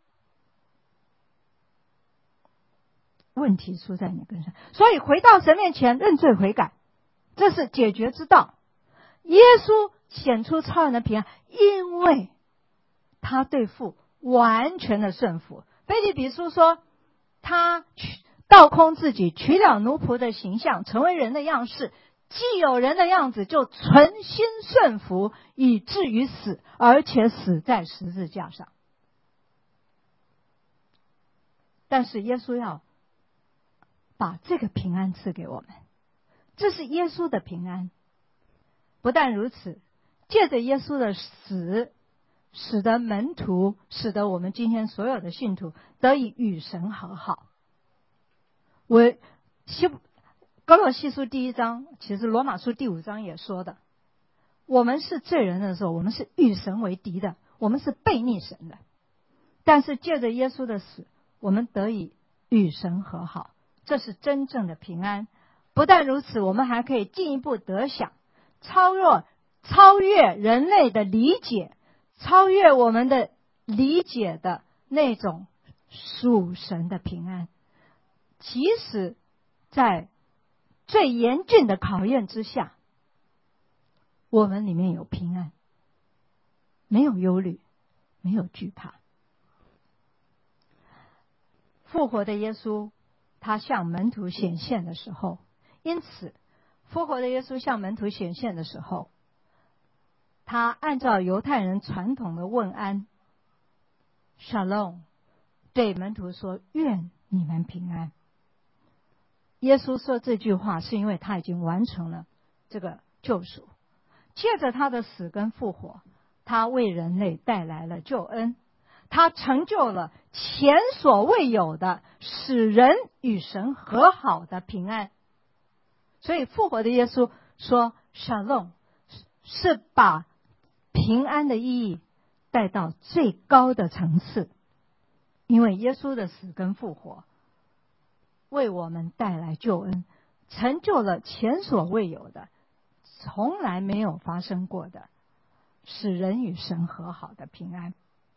问题出在你跟神。所以回到神面前认罪悔改，这是解决之道。耶稣显出超人的平安，因为他对父完全的顺服。腓立比书说，他倒空自己，取了奴仆的形象，成为人的样式，既有人的样子，就存心顺服，以至于死，而且死在十字架上。但是耶稣要把这个平安赐给我们，这是耶稣的平安。不但如此，借着耶稣的死，使得门徒，使得我们今天所有的信徒得以与神和好。我希哥罗西书第一章，其实罗马书第五章也说的，我们是罪人的时候，我们是与神为敌的，我们是悖逆神的。但是借着耶稣的死，我们得以与神和好，这是真正的平安。不但如此，我们还可以进一步得享超越超越人类的理解，超越我们的理解的那种属神的平安。即使在最严峻的考验之下，我们里面有平安，没有忧虑，没有惧怕。复活的耶稣，他向门徒显现的时候，因此复活的耶稣向门徒显现的时候，他按照犹太人传统的问安 Shalom， 对门徒说，愿你们平安。耶稣说这句话是因为他已经完成了这个救赎，借着他的死跟复活，他为人类带来了救恩，他成就了前所未有的使人与神和好的平安。所以复活的耶稣说 Shalom， 是把平安的意义带到最高的层次，因为耶稣的死跟复活为我们带来救恩，成就了前所未有的，从来没有发生过的使人与神和好的平安。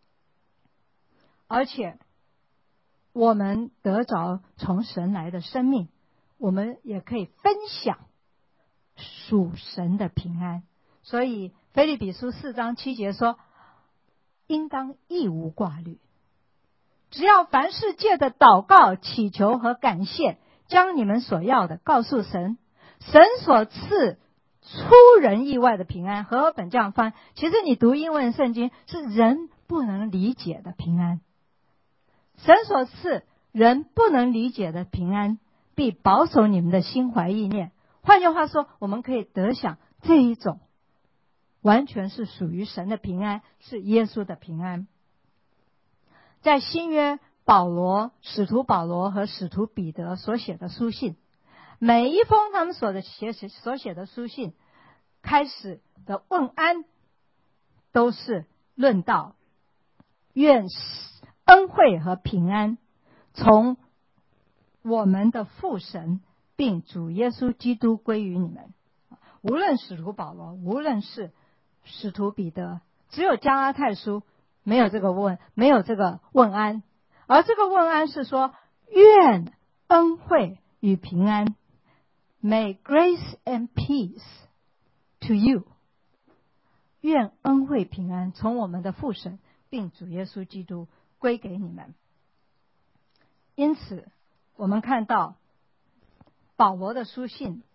而且我们得着从神来的生命，我们也可以分享属神的平安。所以腓立比书四章七节说，应当一无挂虑，只要凡事借着祷告、祈求和感谢，将你们所要的告诉神，神所赐出人意外的平安。和本这样翻，其实你读英文圣经是人不能理解的平安，神所赐人不能理解的平安，必保守你们的心怀意念。换句话说，我们可以得享这一种完全是属于神的平安，是耶稣的平安。在新约，保罗、使徒保罗和使徒彼得所写的书信，每一封他们所的写所写的书信开始的问安，都是论到愿恩惠和平安从我们的父神并主耶稣基督归于你们。无论使徒保罗，无论是使徒彼得，只有加拉太书没有这个问，没有这个问安。而这个问安是说，愿恩惠与平安 May grace and peace to you， 愿恩惠平安从我们的父神并主耶稣基督归给你们。因此我们看到保罗的书信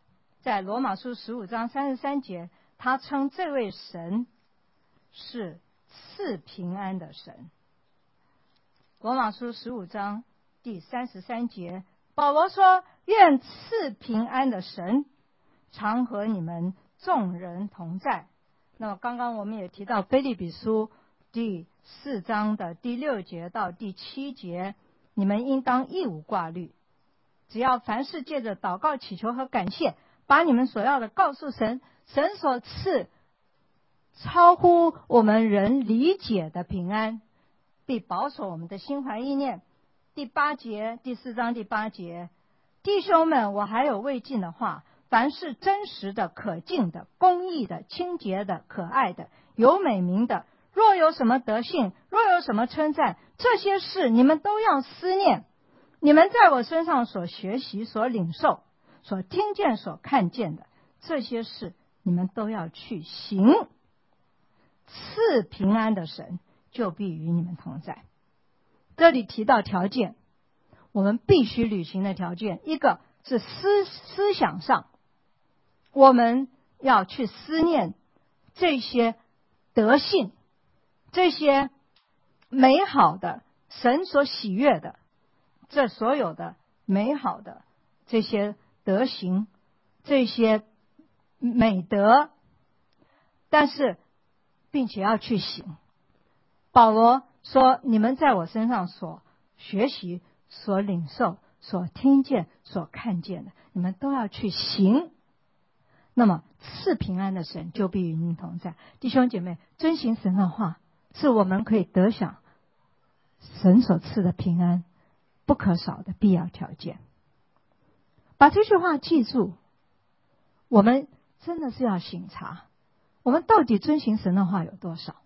在罗马书十五章三十三节，他称这位神是赐平安的神。罗马书十五章第三十三节，保罗说：愿赐平安的神常和你们众人同在。那么刚刚我们也提到腓立比书第四章的第六节到第七节，你们应当一无挂虑，只要凡事借着祷告祈求和感谢，把你们所要的告诉神，神所赐超乎我们人理解的平安必保守我们的心怀意念。第八节，第四章第八节，弟兄们，我还有未尽的话，凡是真实的、可敬的、公义的、清洁的、可爱的、有美名的，若有什么德性，若有什么称赞，这些事你们都要思念。你们在我身上所学习、所领受、所听见、所看见的，这些事你们都要去行。赐平安的神就必与你们同在。这里提到条件，我们必须履行的条件，一个是思思想上，我们要去思念这些德性，这些美好的神所喜悦的，这所有的美好的这些德行，这些美德，但是并且要去行。保罗说，你们在我身上所学习、所领受、所听见、所看见的，你们都要去行。那么赐平安的神就必与你们同在。弟兄姐妹，遵行神的话，是我们可以得享神所赐的平安不可少的必要条件。把这句话记住，我们真的是要省察，我们到底遵行神的话有多少。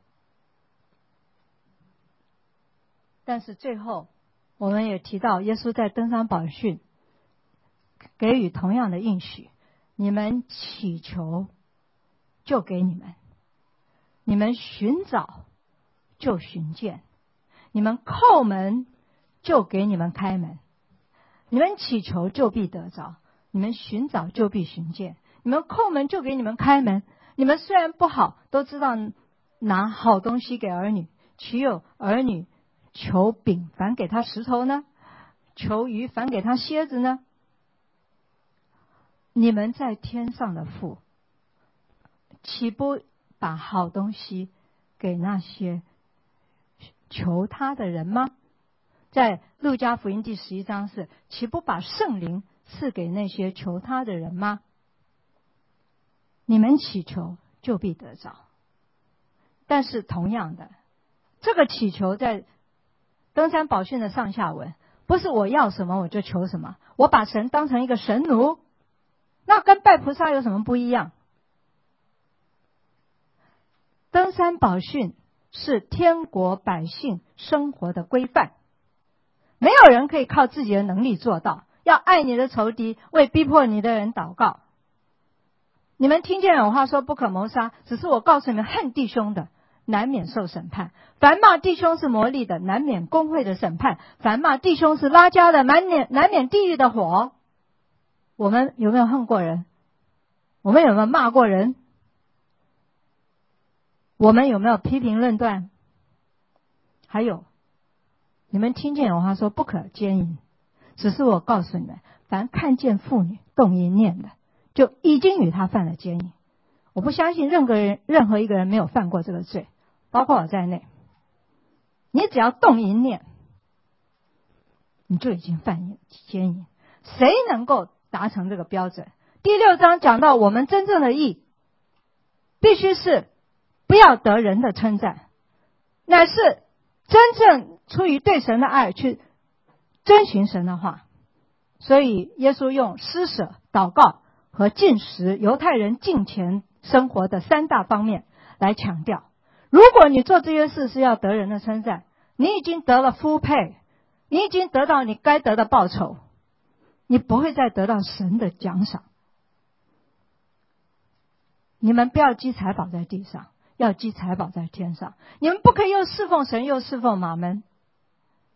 但是最后我们也提到，耶稣在登山宝训给予同样的应许，你们祈求就给你们，你们寻找就寻见，你们叩门就给你们开门。你们祈求就必得着，你们寻找就必寻见，你们叩门就给你们开门。你们虽然不好，都知道拿好东西给儿女，岂有儿女求饼反给他石头呢？求鱼反给他蝎子呢？你们在天上的父，岂不把好东西给那些求他的人吗？在路加福音第十一章是，岂不把圣灵赐给那些求他的人吗？你们祈求就必得着。但是同样的，这个祈求在登山宝训的上下文，不是我要什么我就求什么，我把神当成一个神奴，那跟拜菩萨有什么不一样？登山宝训是天国百姓生活的规范，没有人可以靠自己的能力做到。要爱你的仇敌，为逼迫你的人祷告。你们听见有话说不可谋杀，只是我告诉你们，恨弟兄的难免受审判。凡骂弟兄是魔力的，难免公会的审判。凡骂弟兄是拉加的，难免难免地狱的火。我们有没有恨过人？我们有没有骂过人？我们有没有批评论断？还有，你们听见有话说不可奸淫，只是我告诉你们，凡看见妇女动淫念的，就已经与他犯了奸淫。我不相信任何人任何一个人没有犯过这个罪，包括我在内。你只要动淫念，你就已经犯奸淫。谁能够达成这个标准？第六章讲到，我们真正的义必须是不要得人的称赞，乃是真正出于对神的爱去遵循神的话。所以耶稣用施舍、祷告和禁食，犹太人敬虔生活的三大方面来强调，如果你做这些事是要得人的称赞，你已经得了夫配，你已经得到你该得的报酬，你不会再得到神的奖赏。你们不要积财宝在地上，要积财宝在天上。你们不可以又侍奉神又侍奉马门，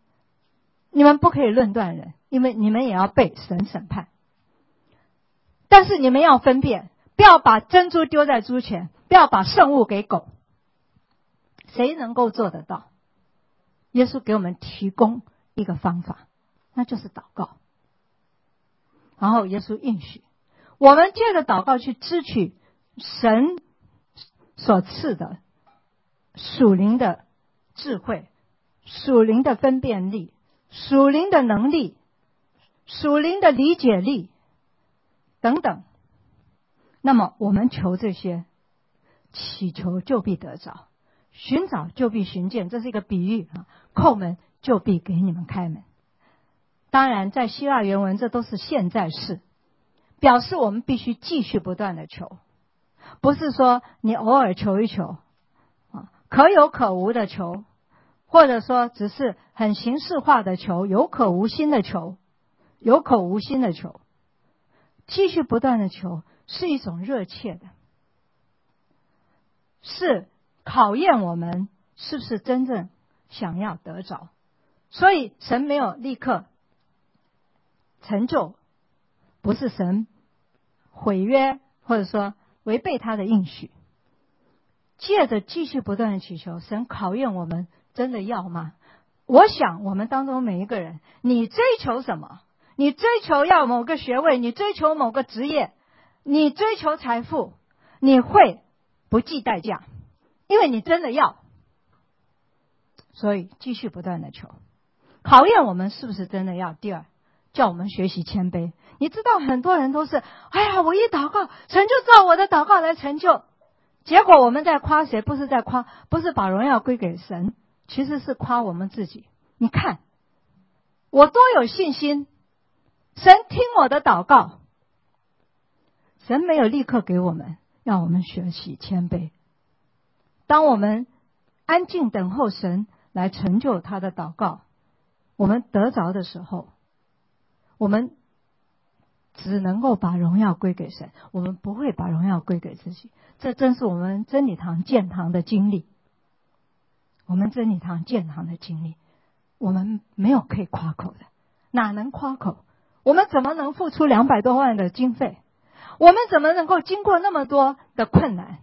你们不可以论断人，因为你们也要被神审判。 但是你们要分辨，不要把珍珠丢在猪前，不要把圣物给狗。谁能够做得到？耶稣给我们提供一个方法，那就是祷告。然后耶稣应许我们借着祷告去支取神所赐的属灵的智慧、属灵的分辨力、属灵的能力、属灵的理解力等等。那么我们求这些，祈求就必得着，寻找就必寻见，这是一个比喻啊。叩门就必给你们开门。当然在希腊原文这都是现在式，表示我们必须继续不断的求，不是说你偶尔求一求啊，可有可无的求，或者说只是很形式化的求，有可无心的求，有口无心的求。继续不断的求是一种热切的，是考验我们是不是真正想要得着。所以神没有立刻成就，不是神毁约或者说违背他的应许。借着继续不断的祈求，神考验我们真的要吗？我想我们当中每一个人，你追求什么？你追求要某个学位，你追求某个职业，你追求财富，你会不计代价，因为你真的要。所以继续不断的求，考验我们是不是真的要。第二，叫我们学习谦卑。你知道很多人都是，哎呀，我一祷告，神就照我的祷告来成就。结果我们在夸谁？不是在夸，不是把荣耀归给神，其实是夸我们自己。你看我多有信心，神听我的祷告。神没有立刻给我们，让我们学习谦卑。当我们安静等候神来成就他的祷告，我们得着的时候，我们只能够把荣耀归给神，我们不会把荣耀归给自己。这正是我们真理堂建堂的经历。我们真理堂建堂的经历，我们没有可以夸口的，哪能夸口？我们怎么能付出两百多万的经费？我们怎么能够经过那么多的困难？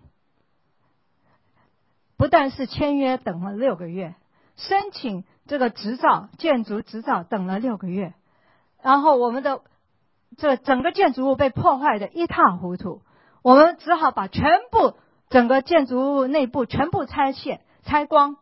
不但是签约等了六个月，申请这个执照，建筑执照等了六个月，然后我们的这整个建筑物被破坏的一塌糊涂，我们只好把全部整个建筑物内部全部拆卸拆光，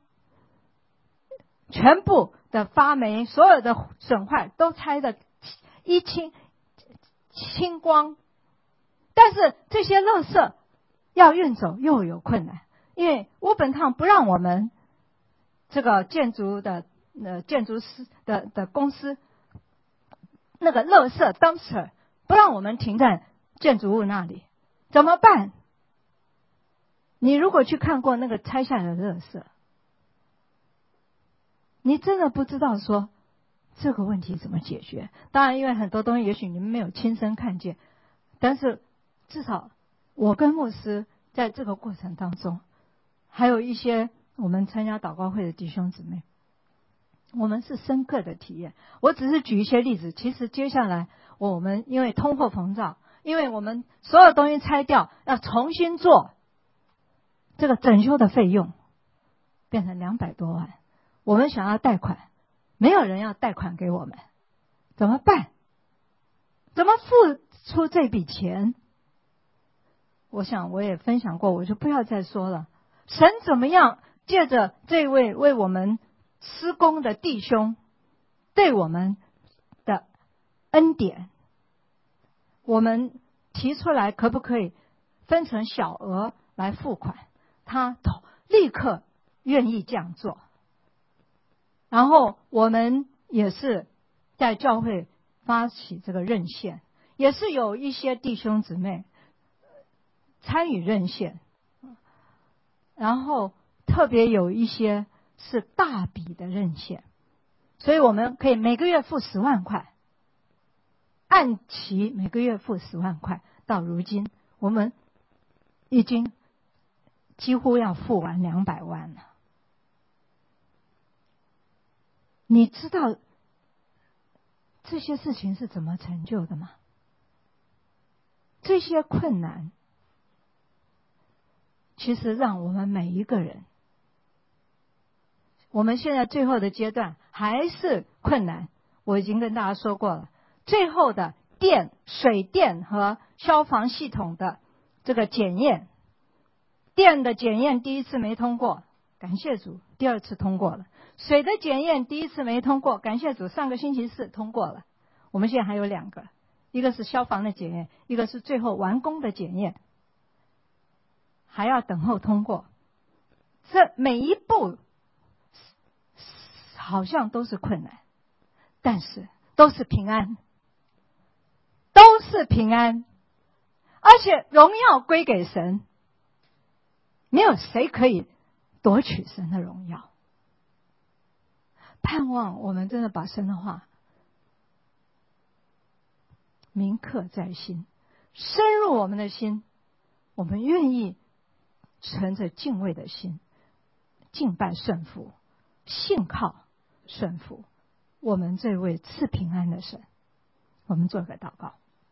全部的发霉，所有的损坏都拆得一清清光。但是这些垃圾要运走又有困难，因为乌本烫不让我们这个建筑的呃建筑师的的公司那个垃圾 dumpster 不让我们停在建筑物那里，怎么办？你如果去看过那个拆下来的垃圾，你真的不知道说这个问题怎么解决。当然因为很多东西也许你们没有亲身看见，但是至少我跟牧师在这个过程当中，还有一些我们参加祷告会的弟兄姊妹，我们是深刻的体验。我只是举一些例子，其实接下来我们因为通货膨胀，因为我们所有东西拆掉要重新做，这个整修的费用变成两百多万，我们想要贷款，没有人要贷款给我们，怎么办？怎么付出这笔钱？我想我也分享过，我就不要再说了。神怎么样借着这位为我们施工的弟兄对我们的恩典，我们提出来可不可以分成小额来付款，他立刻愿意这样做。然后我们也是在教会发起这个认献，也是有一些弟兄姊妹参与认献，然后特别有一些是大笔的认献，所以我们可以每个月付十万块，按期每个月付十万块。到如今我们已经几乎要付完两百万了。你知道这些事情是怎么成就的吗？ 这些困难其实让我们每一个人，我们现在最后的阶段还是困难。我已经跟大家说过了，最后的电、水电和消防系统的这个检验，电的检验第一次没通过，感谢主，第二次通过了。水的检验第一次没通过，感谢主，上个星期四通过了。我们现在还有两个，一个是消防的检验，一个是最后完工的检验，还要等候通过。这每一步好像都是困难，但是都是平安，都是平安，而且荣耀归给神，没有谁可以夺取神的荣耀。盼望我们真的把神的话铭刻在心，深入我们的心，我们愿意存着敬畏的心敬拜顺服，信靠顺服我们这位赐平安的神。我们做个祷告。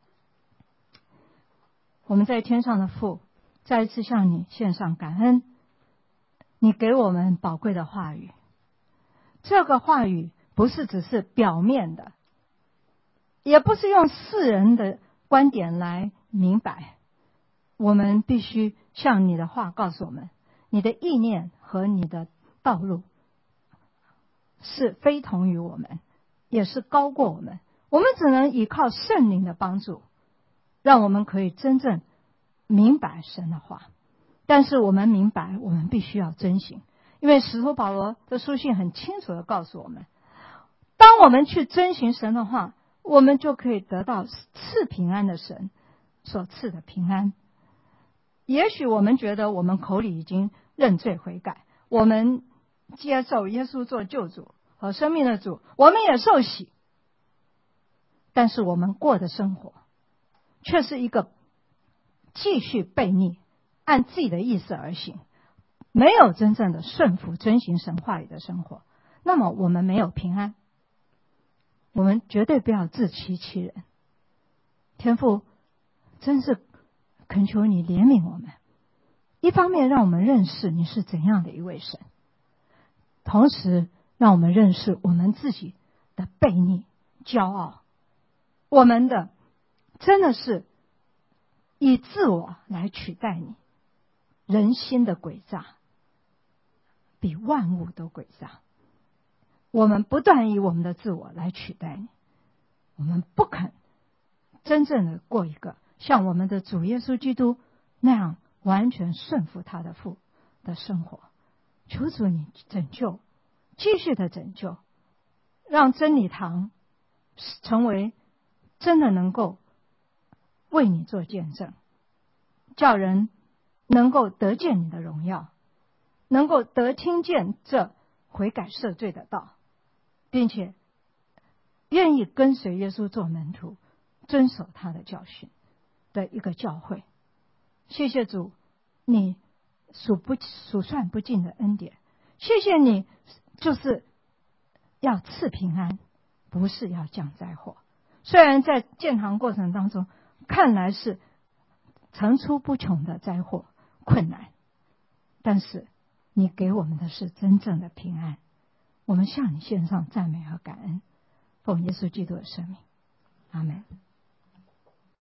我们在天上的父，再一次向你献上感恩，你给我们宝贵的话语。这个话语不是只是表面的，也不是用世人的观点来明白，我们必须像你的话告诉我们，你的意念和你的道路是非同于我们，也是高过我们。我们只能依靠圣灵的帮助，让我们可以真正明白神的话。但是我们明白，我们必须要遵行，因为使徒保罗的书信很清楚地告诉我们，当我们去遵行神的话，我们就可以得到赐平安的神所赐的平安。也许我们觉得我们口里已经认罪悔改，我们接受耶稣做救主和生命的主，我们也受洗，但是我们过的生活却是一个继续悖逆，按自己的意思而行，没有真正的顺服遵行神话语的生活，那么我们没有平安。我们绝对不要自欺欺人。天父，真是恳求你怜悯我们，一方面让我们认识你是怎样的一位神，同时让我们认识我们自己的悖逆、骄傲，我们的真的是以自我来取代你。人心的诡诈比万物都诡诈，我们不断以我们的自我来取代你，我们不肯真正的过一个像我们的主耶稣基督那样完全顺服他的父的生活。求主你拯救，继续的拯救，让真理堂成为真的能够为你做见证，叫人能够得见你的荣耀，能够得听见这悔改赦罪的道，并且愿意跟随耶稣做门徒，遵守他的教训的一个教会。谢谢主，你数不数算不尽的恩典。谢谢你，就是要赐平安，不是要降灾祸。虽然在建堂过程当中看来是层出不穷的灾祸困难，但是你给我们的是真正的平安。我们向你献上赞美和感恩，奉耶稣基督的圣名，阿们。